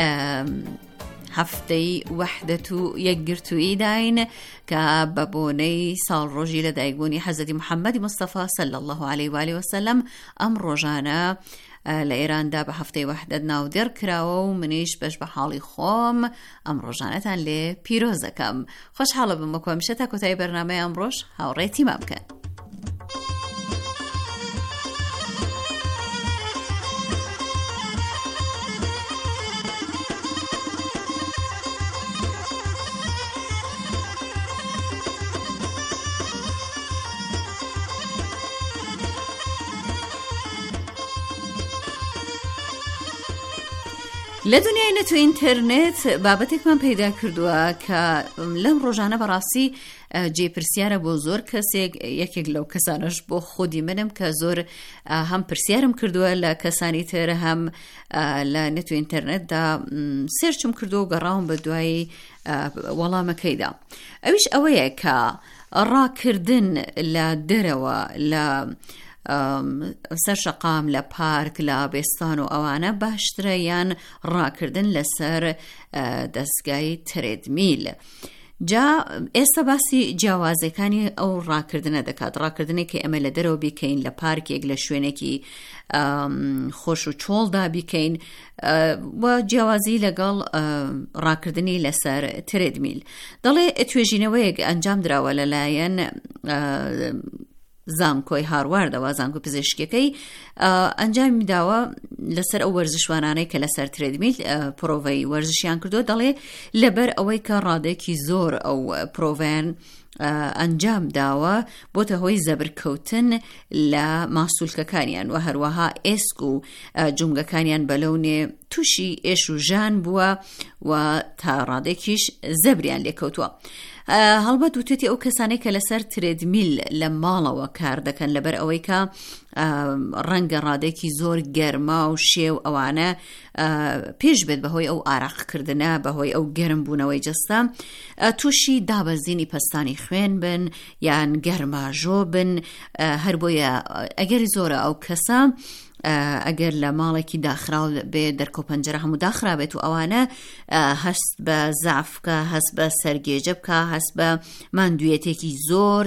هەفتەی وەحدەت و یەکگرتووی داین کە بە بۆنەی ساڵڕۆژی لە دایکبوونی حەزەتی محەممەدی مستەفا صلی الله علیه و آله وسلم ئەم ڕۆژانە لە ئێراندا بە هەفتەی وەحدەت ناودێر کراوە و منیش بەش بە حاڵی خۆم ئەم ڕۆژانەتان لێ پیرۆزەکەم. خۆشحاڵە بم بە کۆمیشە تا کۆتایی بەرنامەی ئەمڕۆژ هاوڕێتی مام بکەن. لە دنیای نەت و ئینتەرنێت بابەتێکمان پەیدا کردووە کە لەم ڕۆژانە بەڕاستی جێپرسیارە بۆ زۆر کەسێک، یەکێک لەو کەسانش بۆ خودی منم کە زۆر هەم پرسیارم کردووە لە کەسانی تر هەم لە نەت و ئینتەرنێتدا سێرچم کردووە و گەڕاوم بە دوای وەڵامەکەیدا. ئەویش ئەوەیە کە ڕاکردن لە دەرەوە لە سەر شەقام لە پارک لە ئابێستان و ئەوانە باشترە یان ڕاکردن لەسەر دەستگای ترێدمیل. جا ئێستا باسی جیاوازەکانی ئەو ڕاکردنە دەکات، ڕاکردنێکی ئەمە لە دەرەوە بیکەین، لە پارکێک لە شوێنێکی خۆش و چۆڵدا بیکەین و جیاوازی لەگەڵ ڕاکردنی لەسەر ترێدمیل. دەڵێ توێژینەوەیەک ئەنجام دراوە لەلایەن زانکۆی هاروواردەوە، زانکۆ پزیشکیەکەی ئەنجامی داوە لەسەر ئەو وەرزشوانانەی کە لەسەر ترێدمیل پرۆڤەی وەرزشیان کردو. دەڵێ لەبەر ئەوەی کە ڕادێکی زۆر ئەو پرۆڤیان ئەنجام داوە بۆتە هۆی زەبرکەوتن لە ماسوولکەکانیان و هەروەها ئێسک و جومگەکانیان بەلەونێ تووشی ئێش و ژان بووە و تا ڕادێکیش زەبریان لێکەوتووە. هەڵبەت وتێتی ئەو کەسانەی کە لەسەر ترێدمیل لە ماڵەوە کار دەکەن لەبەر ئەوەی کە ڕەنگە ڕادێکی زۆر گەرما و شێو ئەوانە پێش بێت بەهۆی ئەو ئاراقکردنە، بەهۆی ئەو گەرم بوونەوەی جەستە تووشی دابەزینی پەستانی خوێن بن یان گەرماژۆ بن. هەر بۆیە ئەگەری زۆرە ئەو کەسە ئەگەر لە ماڵێکی داخراو بێ دەرکۆ پەنجەرە هەموو داخرابێت و ئەوانە هەست بە زعف بکە، هەست بە سەرگێجە بکە، هەست بە ماندوویەتێکی زۆر،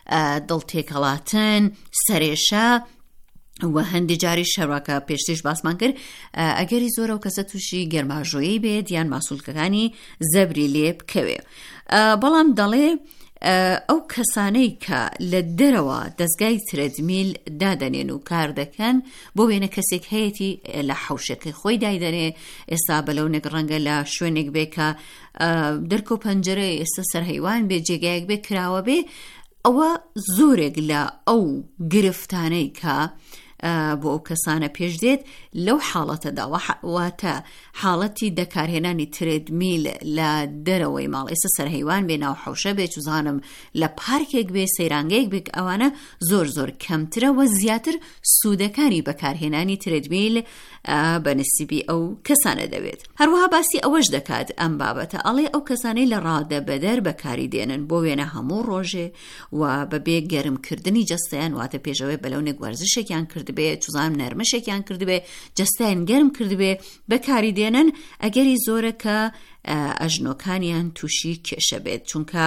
دڵتێکەڵاتن، سەرێشە و هەندێ جاری شەڕواکە پێشتیش باسمان کرد ئەگەری زۆرە و کەسە تووشی گەرماژۆیی بێت یان ماسوولکەکانی زەبری لێ بکەوێ. بەڵام دەڵێ ئەو کەسانەی کە لە دەرەوە دەستگای ترێدمیل دادەنێن و کار دەکەن بۆ وێنە کەسێک هەیەی لە حەوشەکەی خۆی دایدەنێ، ئێستا بەلەونێک ڕەنگە لە شوێنێک بێ کە دەرکۆ پەنجەرە ئێستا سەرهەیوان بێ، جێگایەک بێ کراوە بێ، ئەوە زۆرێک لە ئەو گرفتانەی کە بۆ ئەو کەسانە پێش دێت لەو حاڵەتەدا واتە حاڵەتی دەکارهێنانی ترێدمیل لە دەرەوەی ماڵ، ئێستا سەرهەیوان بێ، ناو حەوشە بێ، چوزانم لە پارکێک بێ، سەیرانگەیەک بێ، ئەوانە زۆر زۆر کەمترە و زیاتر سوودەکانی بەکارهێنانی ترێدمیل بە نسیبی ئەو کەسانە دەوێت. هەروەها باسی ئەوەش دەکات ئەم بابەتە، ئەڵێ ئەو کەسانەی لە ڕادە بەدەر بەکاری دێنن بۆ وێنە هەموو ڕۆژێ و بەبێ گەرمکردنی جەستەیان، واتە پێشەوەی بەلەونێک وەرزشێکیان کرد بێ، چوزان نەرمەشێکیان کرد بێ، جەستەیان گەرم کرد بێ، بەکاری دێنن ئەگەری زۆرە کە ئەژنۆکانیان تووشی کێشە بێت، چونکە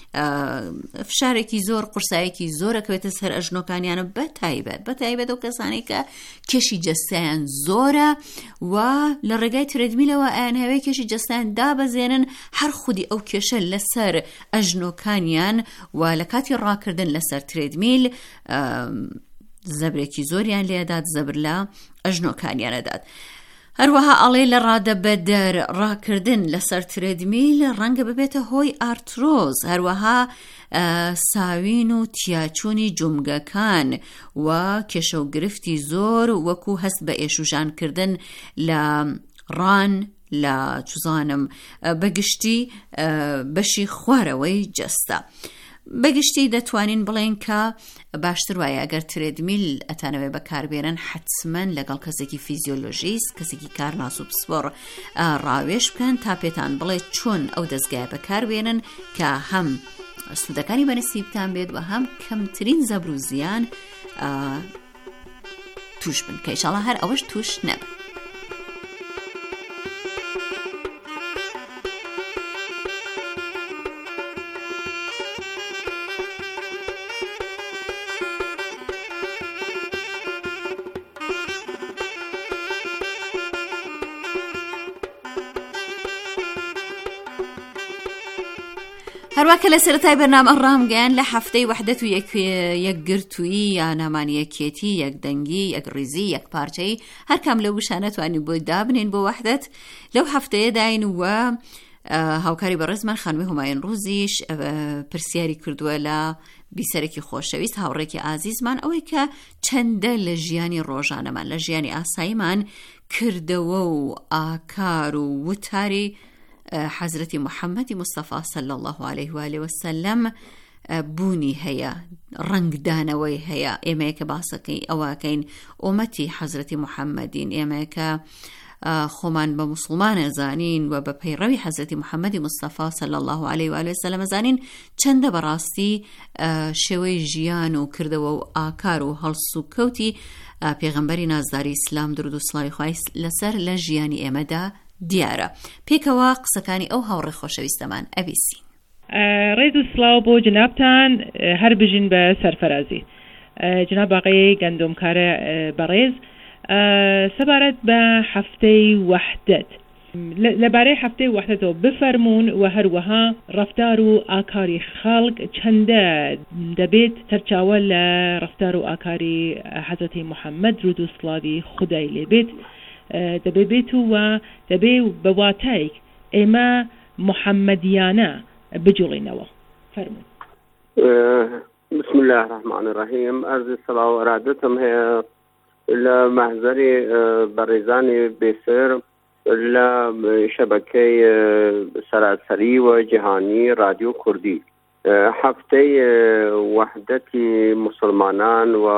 فشارێکی زۆر، قورسایەکی زۆرەکەوێتە سەر ئەژنۆکانیانە بەتایبەت ئەو کەسانی کە کێشی جەستەیان زۆرە و لە ڕێگای ترێدمیلەوە ئایان هەوێ کێشی جەستەیان دابەزێنن، هەر خودی ئەو کێشە لەسەر ئەژنۆکانیان و لە کاتی ڕاکردن لەسەر ترێدمیل زەبرێکی زۆریان لێدات، زەبر لە ئەژنۆکانیانەدات. هەروەها ئەڵێ لە ڕادەبەدەر ڕاکردن لەسەر ترێدمیل ڕەنگە ببێتە هۆی ئارترۆز، هەروەها ساوین و تیاچوونی جومگەکان و کێشە و گرفتی زۆر وەکو هەست بە ئێشوژانکردن لە ڕان لە چوزانم بەگشتی بەشی خوارەوەی جەستە. بەگشتی دەتوانین بڵێن کە باشتر وایە ئەگەر ترێدمیل ئەتانەوێ بەکاربێنن حتمەن لەگەڵ کەسێکی فیزیۆلۆژیست، کەسێکی کارناس و پسپۆڕ ڕاوێش بکەن تا پێتان بڵێ چۆن ئەو دەستگای بەکاربێنن کە هەم سوودەکانی بەنسیبتان بێت و هەم کەمترین زەبر و زیان توش بن، کە ئینشاڵڵا هەر ئەوەش توش نەبن. هەروەکە لە سەرەتای بەرنامە ڕامگەیان لە هەفتەی وەحدەت و یەکگرتووی یا نامانیەکێتی، یەکدەنگی، یەکڕیزی، یەکپارچەی هەرکام لەو وشانە توانین بۆی دابنین بۆ وەحدەت. لەو هەفتەیە داین وە هاوکاری بەڕێزمان خانووی هومایون ڕووزیش پرسیاری کردووە لە بیسەرێکی خۆشەویست، هاوڕێکی ئازیزمان، ئەوەی کە چەندە لە ژیانی ڕۆژانەمان، لە ژیانی ئاساییمان کردەوە و ئاکار و وتاری حەزرەتی محەممەدی مستەفا صلی الله عليه و آله وسلم بوونی هەیە، ڕنگدانەوەی هەیە. ئێمەیە کە باسەکەی ئەوەکەین ئومەتی حەزرەتی محەممەدین، ئێمەیە کە خۆمان بە موسڵمانە زانین و بە پەیڕەوی حەزرەتی محەممەدی مستەفا صلی الله عليه و آله وسلم زانین چەندە بەڕاستی شێوەی ژیان و کردەوە و ئاکار و هەڵس و کەوتی پێغەمبەری نازداری ئیسلام درود و سڵاوی خوای لەسەر لە ژیانی ئێمەدا دیارە. پێکەوە قسەکانی ئەو هاوڕێ خۆشەویستەمان ئەبیسین. ڕێز و سڵاو بۆ جنابتان، هەر بژین بە سەرفەرازی. جناب ئاغای گەندۆمکارە بەڕێز، سەبارەت بە هەفتەی وەحدەت، لەبارەی هەفتەی وەحدەتەوە بفەرمونون و هەروەها ڕەفتار و ئاکاری خەڵک چەندە دەبێت سەرچاوە لە ڕەفتار و ئاکاری حەزرەتی محەممەد درود و سڵاوی خودای لێبێت دەبێت و دەبێ بەواتایك ئێمە محەممەدیانە بجوڵینەوە. فەرمون. بسم الله الرحمن الرحیم. عرض سڵاو و ئەرادەتم هەیە لە مەحزەری بەڕێزانی بێسەر لە شەبەکەی سەراسەری و جیهانی رادیۆ کوردی. هەفتەی وەحدەتی مسلمانان و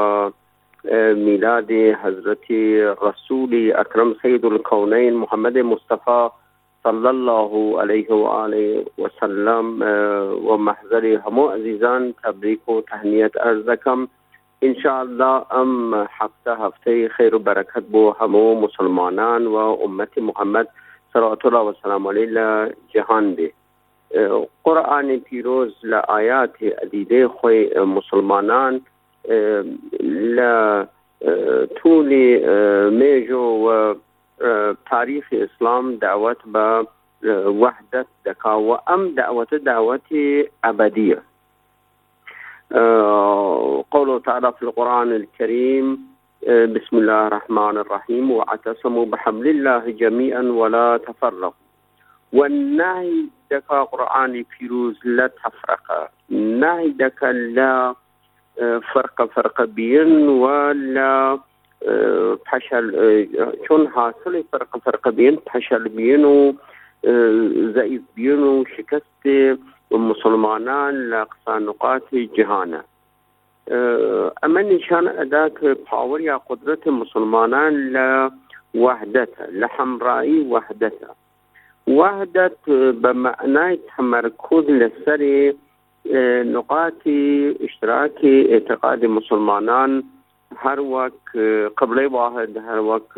میلادی حضرتی رسولی اکرم سید الکونین محمد مصطفی صلی الله علیه و آله و سلم و محضر همو عزیزان تبریک و تهنیت عرض دکم. انشاءالله ام هفته خیر و برکت بو همو مسلمانان و امت محمد صلوات الله و سلام علیه لجهان بی. قرآن پیروز لآیات عدیده خوی مسلمانان لطول ميجو وتاريخ الإسلام دعوت بوحدة دكا وأم دعوة أبدية. قوله تعالى في القرآن الكريم بسم الله الرحمن الرحيم واعتصموا بحبل الله جميعا ولا تفرقوا. والنهي دكا قرآن فيروز لا تفرقا، نهي دكا لا فرق بین ولا پشل، چون حاصل فرق بین پشل بین و ضعیف بین و شکست مسلمانان لأقصى نقاط جهانه. اما نشان اداك پاور یا قدرت مسلمانان لوحدتها، لحمرائي وحدتها. وحدت بمعنى تمركز لسري نقاط اشتراك اعتقاد مسلمانان هر وقت قبل واحد، هر وقت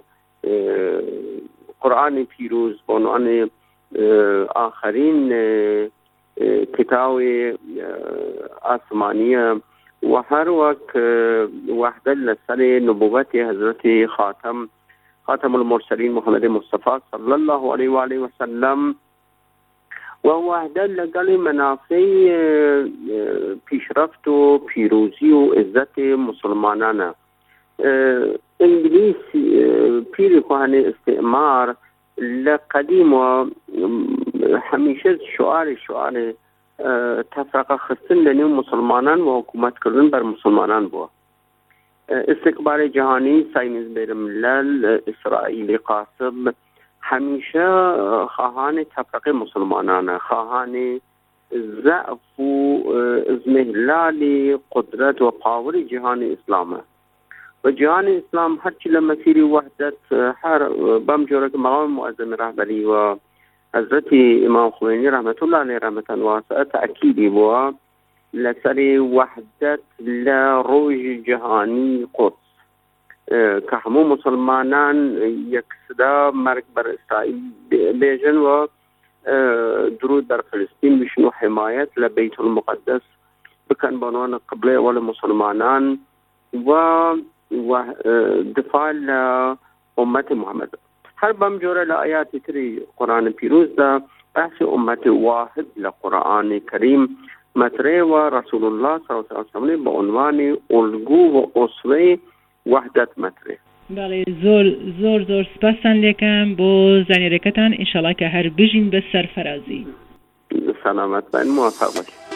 قرآن پیروز بعنوان آخرین کتاب آسمانیه و هر وقت وحدت لسر نبوت حضرت خاتم المرسلین محمد مصطفی صلی الله علیه و آله و سلم و وحدت لگل منافع پیشرفت و پیروزی و عزت مسلمانانه. انگلیس پیری کهن استعمار لقدیم و همیشه شعار تفرقه خستن لنیو مسلمانان و حکومت کردن بر مسلمانان بود. استکبار جهانی، ساینز بین الملل، اسرائیل قاصب همیشه خواهان تفرقه مسلمانان، خواهان ضعف و ازمهلال قدرت و پاور جهان اسلام و جهان اسلام هرچی لمسیر وحدت هر بمجرد مقام معظم رهبری و حضرت امام خمینی رحمت الله علیه رحمتا واسعه تأکیدی و لسر وحدت لروج جهانی قدس که همو مسلمانان یک صدا مرگ بر اسرائیل بیجن و درود بر فلسطین بشن و حمایت لبیت المقدس بکن بانوان قبله اول مسلمانان و دفاع لأمت محمد. هر بمجوره لآیات تری قرآن پیروز دا بحث امت واحد لقرآن کریم مطرح و رسول الله صلی الله علیه وسلم به عنوان الگو و اسوه وحدت مطرح. بله زور سپاسان لیکم بو زنیرکتان انشالله که هر بجین به سرفرازی. سلامت بین موفق باشید.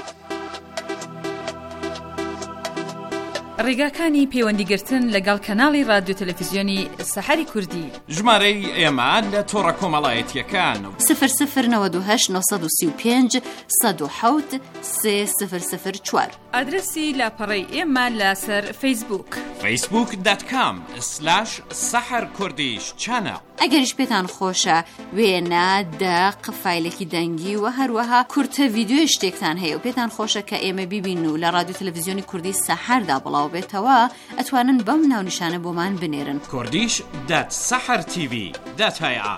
ڕێگاکانی پەیوەندیگرتن لەگەڵ کەناڵی رادیۆ تەلەڤیزیۆنی سەحەری کوردی ژمارەی ئێمە لە تۆڕە کۆمەڵایەتیەکان 00935 107 3004 ئادرسی لاپەڕەی ئێمە لەسەر فەیسبووک facebook.com/saharkurdish ئەگەریش پێتان خۆشە وێنە دەق فایلێکی دەنگی و هەروەها کورتە ڤیدیۆ شتێکتان هەیە و پێتان خۆشە کە ئێمە بیبین و لە رادیۆ تەلەڤیزیۆنی کوردی سەحەردا بڵاو بێتەوە ئەتوانن بەم ناونیشانە بۆمان بنێرن kurdish.sahartv.ir.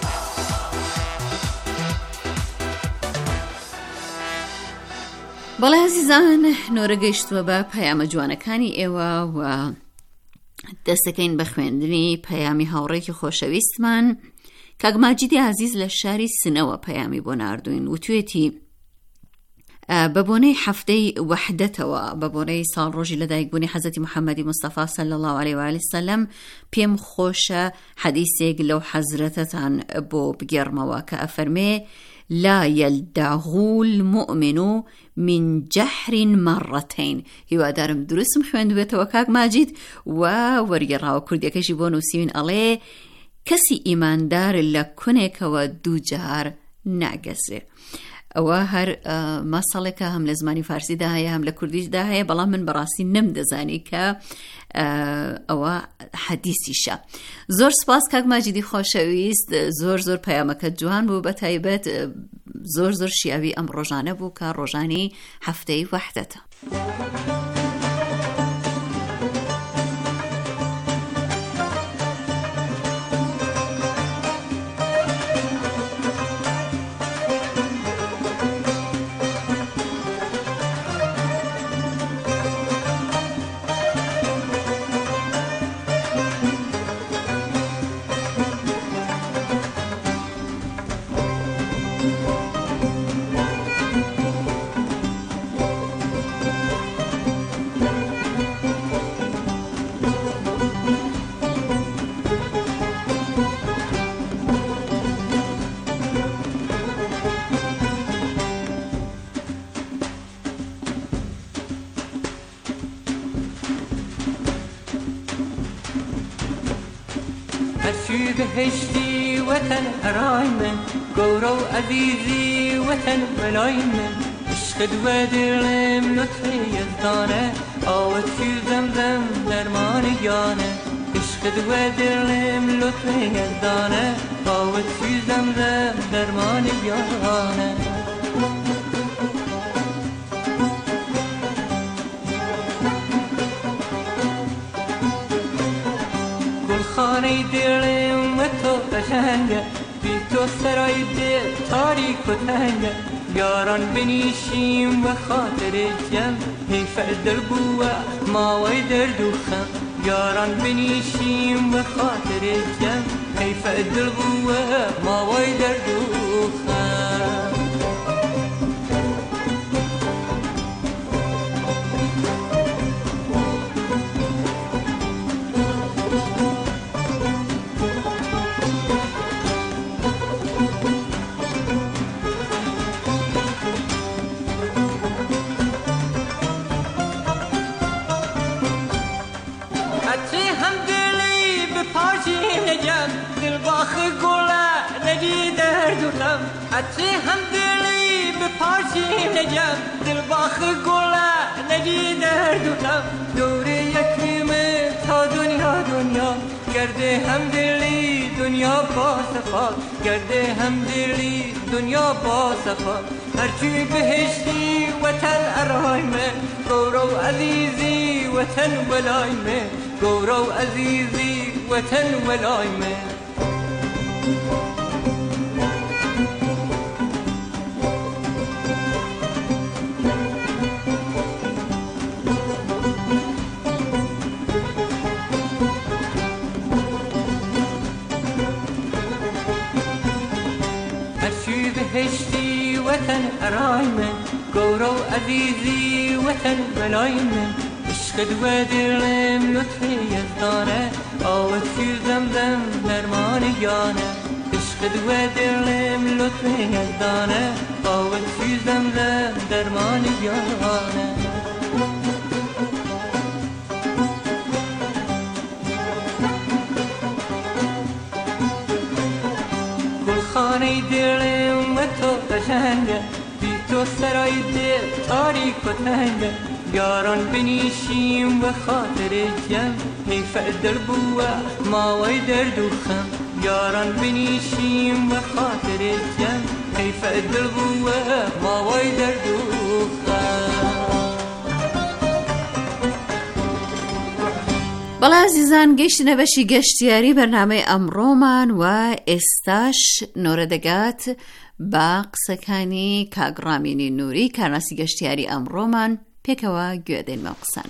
بەڵێ عەزیزان نۆرە گەیشتووە بە پەیامە جوانەکانی ئێوە و دەستەکەین بە خوێندنی پەیامی هاوڕێکی خۆشەویستمان کاک ماجیدی عەزیز لە شاری سنەوە پەیامی بۆ ناردوین و توێتی بە بۆنەی هەفتەی وەحدەتەوە بە بۆنەی ساڵڕۆژی لەدایکبوونی حەزەتی محەممەدی مستەفا صلی الله علیه و آله وسلم پێم خۆشە حەدیثێک لەو حەزرەتەتان بۆ بگێڕمەوە کە ئەفەرمێ لا يلدغ المؤمن من جحر مرتين. هیوادارم درستم خوێندبێتەوە کاک ماجید و وەرگێڕاوە کوردیەکەشی بۆ نووسیوین ئەڵێ کەسی ئیماندار لە کونێکەوە دوو جار ناگەزێ. ئەوە هەر مەسەڵێکە هەم لە زمانی فارسیدا هەیە هەم لە کوردیشدا هەیە بەڵام من بەڕاستی نەمدەزانی کە ئەوە حەدیثیشە. زۆر سپاس کاک ماجیدی خۆشەویست، زۆر پەیامەکە جوان بوو، بە تایبەت زۆر شیاوی ئەم ڕۆژانە بوو کە ڕۆژانی هەفتەی وەحدەتە. هرچی بهشتی وطن ارای من گورو عزیزی وطن بلای من عشق دو دلم لطفی یزدانه آوت فی زمزم درمان یانه عشق دو دلم لطفی یزدانه آوت فی زمزم درمان یانه خانه دلم و تو قشنگه بی تو سرای دل تاریک و تنگه یاران بنیشیم و خاطر جمع حیف دل بوه ماوی درد و خم یاران بنیشیم و خاطر جمع حیف دل بوه ماوی درد و خم باخ گله نجی درد و غم عطر هم دلی به پارچیم نجم دل باخ گله نجی درد و غم دور یکیم تا دنیا دنیا گرده هم دلی دنیا با صفا گرده هم دلی دنیا با صفا هرچی بهشتی وطن ارایمه گورو عزیزی وطن ولایمه گورو عزیزی وطن ولایمه بهشتی وطن ارایمه گورو عزیزی وطن ولایمه عشق دو دلم لطفی یزدانه آوت فی زمزم درمان یانه عشق دو دلم لطفی یزدانه آوت فی زمزم درمان یانه خانه دلم و تو قشنگه بی تو سرای دل تاریک و تنگه یاران بنیشیم و خاطر جم حیف دل بوه ماوی درد و خم یاران بنیشیم و خاطر جم حیف دل بوه ماوی درد و خم بەڵا عزیزان گەیشتنە بەشی گەشتیاری بەرنامەی ئەمڕۆمان و ئێستاش نۆرە دەگات بە قسەکانی کاگڕامینی نووری کارناسی گەشتیاری ئەمڕۆمان پێکەوە گوێ دێنمە قسان.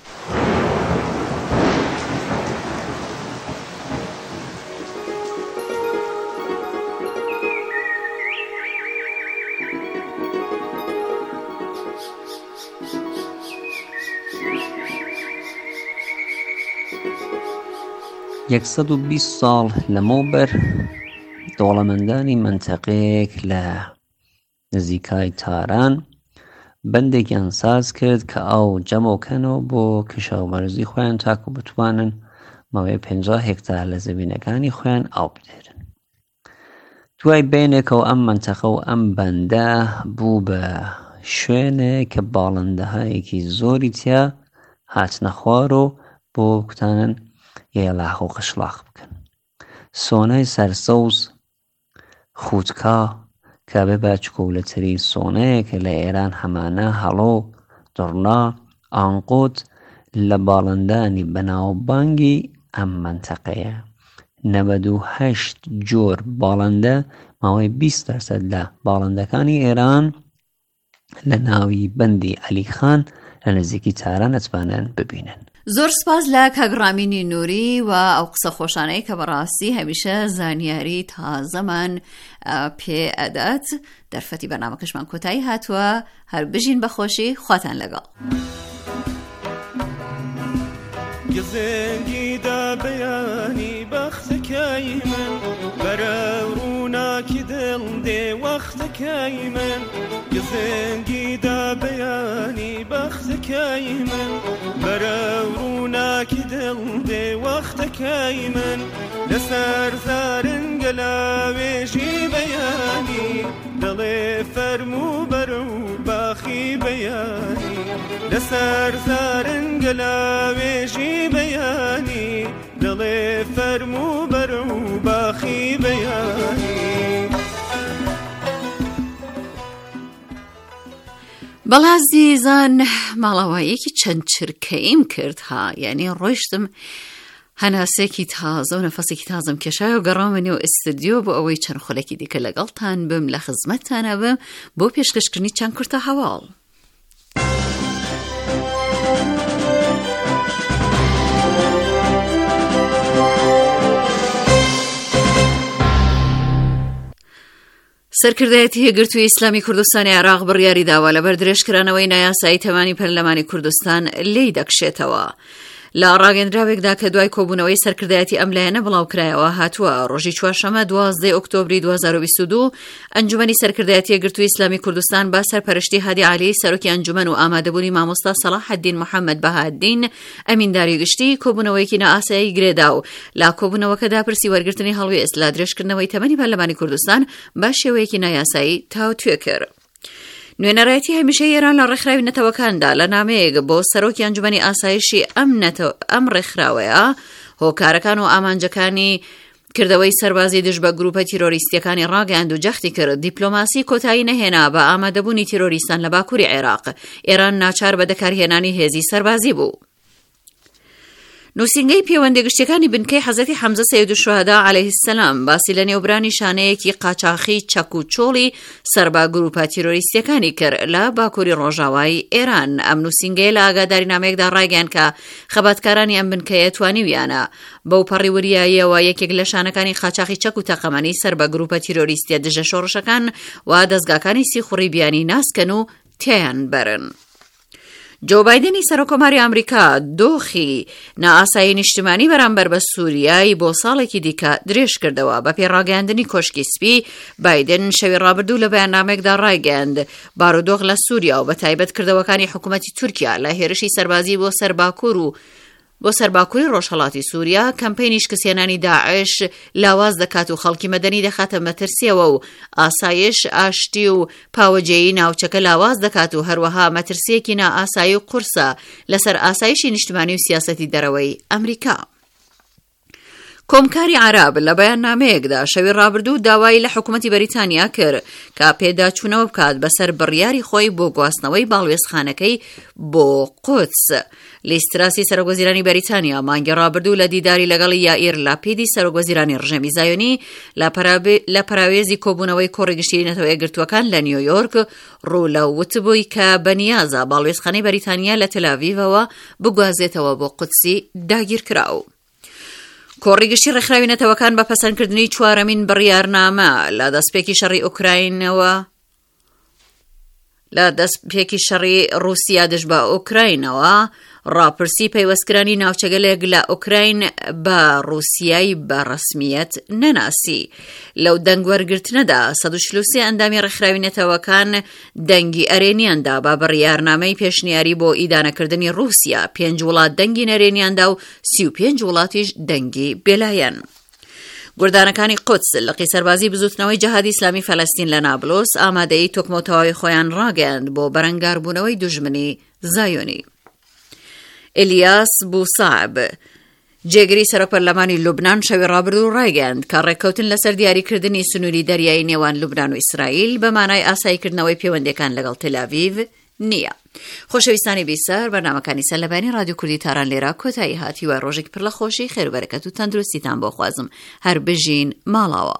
یەکسەد و 20 ساڵ لەمەوبەر دەوڵەمەندانی منتەقەیەک لە نزیکای تاران بەندێکیان ساز کرد کە ئەو جەمەوکەنەوە بۆ کشاوەرزی خۆیان تاکو بتوانن ماوەی 50 هێکتار لە زەمینەکانی خۆیان ئاو بدێرن. دوای بینێکەوە ئەم منتەقە و ئەم بەندە بوو بە شوێنێک کە باڵندەهایەکی زۆری تیا هاتنە خوار و بۆ کوتانن یێڵاخ و قشلاق بکەن. سۆنای سەرسەوز خوتکا کە بێ باچکۆولەترین سۆنەیەکە لە ئێران هەمانە هەڵۆ دڕنا ئانقوت لە باڵندانی بەناوبانگی ئەم منتەقەیە. 98 جۆر باڵندە ماوەی 20% لە باڵندەکانی ئێران لە ناوی بەندی عەلیخان لە نزیکی تاران ئەتوانن ببینن. زۆر سپاس لە کاگڕامینی نووری و ئەو قسە خۆشانەی کە بەڕاستی هەمیشە زانیاری تازەمان پێ ئەدات. دەرفەتی بەرنامەکەشمان کۆتایی هاتووە. هەر بژین بەخۆشی، خواتان لەگەڵ. گزێنگیدا بەیانی بەختەکەی من بەرە ڕووناکی دڵ دێ وەختەکەی من گزێنگیدا بەیانی بەختەکەی من بەرە ڕووناکی دڵ دێ وەختەکەی من لەسەر زارنگە لاوێژی بەیانی دڵێ فەرموو بەرە و باخی بەیانی لەسەر زارنگە لاوێژی بەیانی دڵێ فەرموو بەرە و باخی بەیانی. بەڵا زیزان ماڵاوایەکی چەند چرکەیم کرد ها، یعنی ڕۆیشتم هەناسێکی تازە و نەفەسێکی تازەم کێشای و گەڕامەنێ و ئستودیۆ بۆ ئەوەی چەند خولێکی دیکە لەگەڵتان بم لە خزمەتتانە بم بۆ پێشکەشکردنی چەند کورتە هەواڵ. سەرکردایەتی هێگرتووی ئیسلامی کوردستانی عێراق بڕیاری داوە لەبەر درێژکرانەوەی نایاسایی تەمانی پەرلەمانی کوردستان لێی دەکشێتەوە. لە ڕاگەندراوێکدا کە دوای کۆبوونەوەی سەرکردایەتی ئەم لایەنە بڵاوکرایەوە هاتووە ڕۆژی چوارشەمە 12 ئۆکتۆبری 2022 ئەنجومەنی سەرکردایەتی یەکگرتووی ئیسلامی کوردستان با سەرپەرشتی هادی عالی سەرۆکی ئەنجومەن و ئامادەبوونی مامۆستا سەلاح الدین محەممەد بەهادین ئەمینداری گشتی کۆبوونەوەیەکی نائاسایی گرێدا و لا کۆبوونەوەکەدا پرسی وەرگرتنی هەڵوێست لە درێژکردنەوەی تەمەنی پەرلەمانی کوردستان با شێوەیەکی نایاسایی تاوتوێ کرد. نوێنەرایەتی هەمیشەی ئێران لە ڕێکخراوی نەتەوەکاندا لە نامەیەک بۆ سەرۆکی ئەنجومەنی ئاسایشی ئەم ڕێکخراوەیە هۆکارەکان و ئامانجەکانی کردەوەی سەربازی دژ بە گروپە تیرۆریستیەکانی ڕاگەیاند و جەختی کرد دیپلۆماسی کۆتایی نەهێنا بە ئامادەبوونی تیرۆریستان لە باکووری عێراق. ئێران ناچار بە دەکارهێنانی هێزی سەربازی بوو. نووسینگەی پەیوەندیگشتیەکانی بنکەی حەزەتی حەمزە سەید الشوهەدا عەلەیه السەلام باسی لە نێوبرانی شانەیەکی قاچاقی چەک و چۆڵی سەربا گروپە تیرۆریستیەکانی کرد لە باکووری ڕۆژاوای ئێران. ئەم نووسینگەیە لە ئاگادارینامەیەکدا ڕایگەیاند کە خەباتکارانی ئەم بنکەیە توانیویانە بەو پەڕی وریاییەوە یەکێک لە شانەکانی قاچاقی چەک و تەقەمەنی سەربە گروپە تیرۆریستیە دژە شۆڕشەکان و دەستگاکانی سیخوڕی بیانی ناسکەن و تێیان بەرن. جو بایدنی سەرۆکۆماری ئەمریکا دۆخی نائاسایی نیشتیمانی بەرامبەر بە سووریای بۆ ساڵێکی دیکە درێژ کردەوە. بە پێڕاگەیاندنی کۆشکی سپی بایدن شەوی ڕابردوو لە بەیاننامێکدا ڕایگەیاند بارودۆخ لە سووریا و بە تایبەت کردەوەکانی حکوومەتی تورکیا لە هێرشی سەربازی بۆ سەرباکووری ڕۆژهەڵاتی سووریا کەمپەینی شکستێنانی داعش لاواز دەکات و خەڵکی مەدەنی دەخاتە مەترسیەوە و ئاسایش ئاشتی و پاوەجێیی ناوچەکە لاواز دەکات و هەروەها مەترسیەکی نائاسایی و قورسە لەسەر ئاسایشی نیشتیمانی و سیاسەتی دەرەوەی ئەمریکا. کۆمکاری عەراب لە بەیاننامەیەکدا شەوی ڕابردوو داوای لە حکوومەتی بەریتانیا کرد کە پێداچوونەوە بکات بەسەر بڕیاری خۆی بۆ گواستنەوەی باڵوێزخانەکەی بۆ قودس. لیستراسی سەرۆکوەزیرانی بەریتانیا مانگی ڕابردوو لە دیداری لەگەڵی یائیر لاپیدی سەرۆکوەزیرانی ڕژێمی زایۆنی لە پراوێزی کۆبوونەوەی کۆڕیگشتی نەتەوە یەکگرتووەکان لە نیویۆرک ڕوو لە وتبووی کە بەنیازە باڵوێزخانەی بەریتانیا لە تەل‌ئاڤیڤەوە بگوازێتەوە بۆ قودسی داگیرکراو. کۆڕیگشتی ڕێکخراوی نەتەوەکان بە پەسەندکردنی چوارەمین بڕیارنامە لە دەستپێکی شەڕی رووسیا دژ بە ئوکراینەوە ڕاپرسی پەیوەستکرانی ناوچەگەلێک لە ئوکراین بە رووسیای بە ڕەسمیەت نەناسی. لەو دەنگوەرگرتنەدا 143 ئەندامی ڕێکخراوی نەتەوەکان دەنگی ئەرێنیاندا با بڕیارنامەی پێشنیاری بۆ ئیدانەکردنی رووسیا 5 وڵات دەنگی نەرێنیاندا و 35 وڵاتیش دەنگی بێلایەن. گوردانەکانی قودس لە قیسەربازی بزوتنەوەی جەهادی ئیسلامی فەلەستین لە نابلۆس ئامادەی تۆکمۆتەواوی خۆیان ڕاگەیاند بۆ بەرەنگاربوونەوەی دوژمنی زایۆنی. ئیلیاس بوسعب جێگری سەرۆکپەرلەمانی لوبنان شەوی ڕابردوو ڕایگەیاند کە ڕێککەوتن لەسەر دیاریکردنی سنووری دەریایی نێوان لوبنان و ئیسرائیل بە مانای ئاساییکردنەوەی پەیوەندیەکان لەگەڵ تەل‌ئاڤیڤ نییە. خۆشەویستانی بیسەر بەرنامەکانی سەرلەبانی رادیۆ کوردی تاران لێرە کۆتایی هاتی و ڕۆژێک پڕ لە خۆشی خێر و بەرەکەت و تەندروستیتان بۆ خوازم هەر بژین ماڵاوە.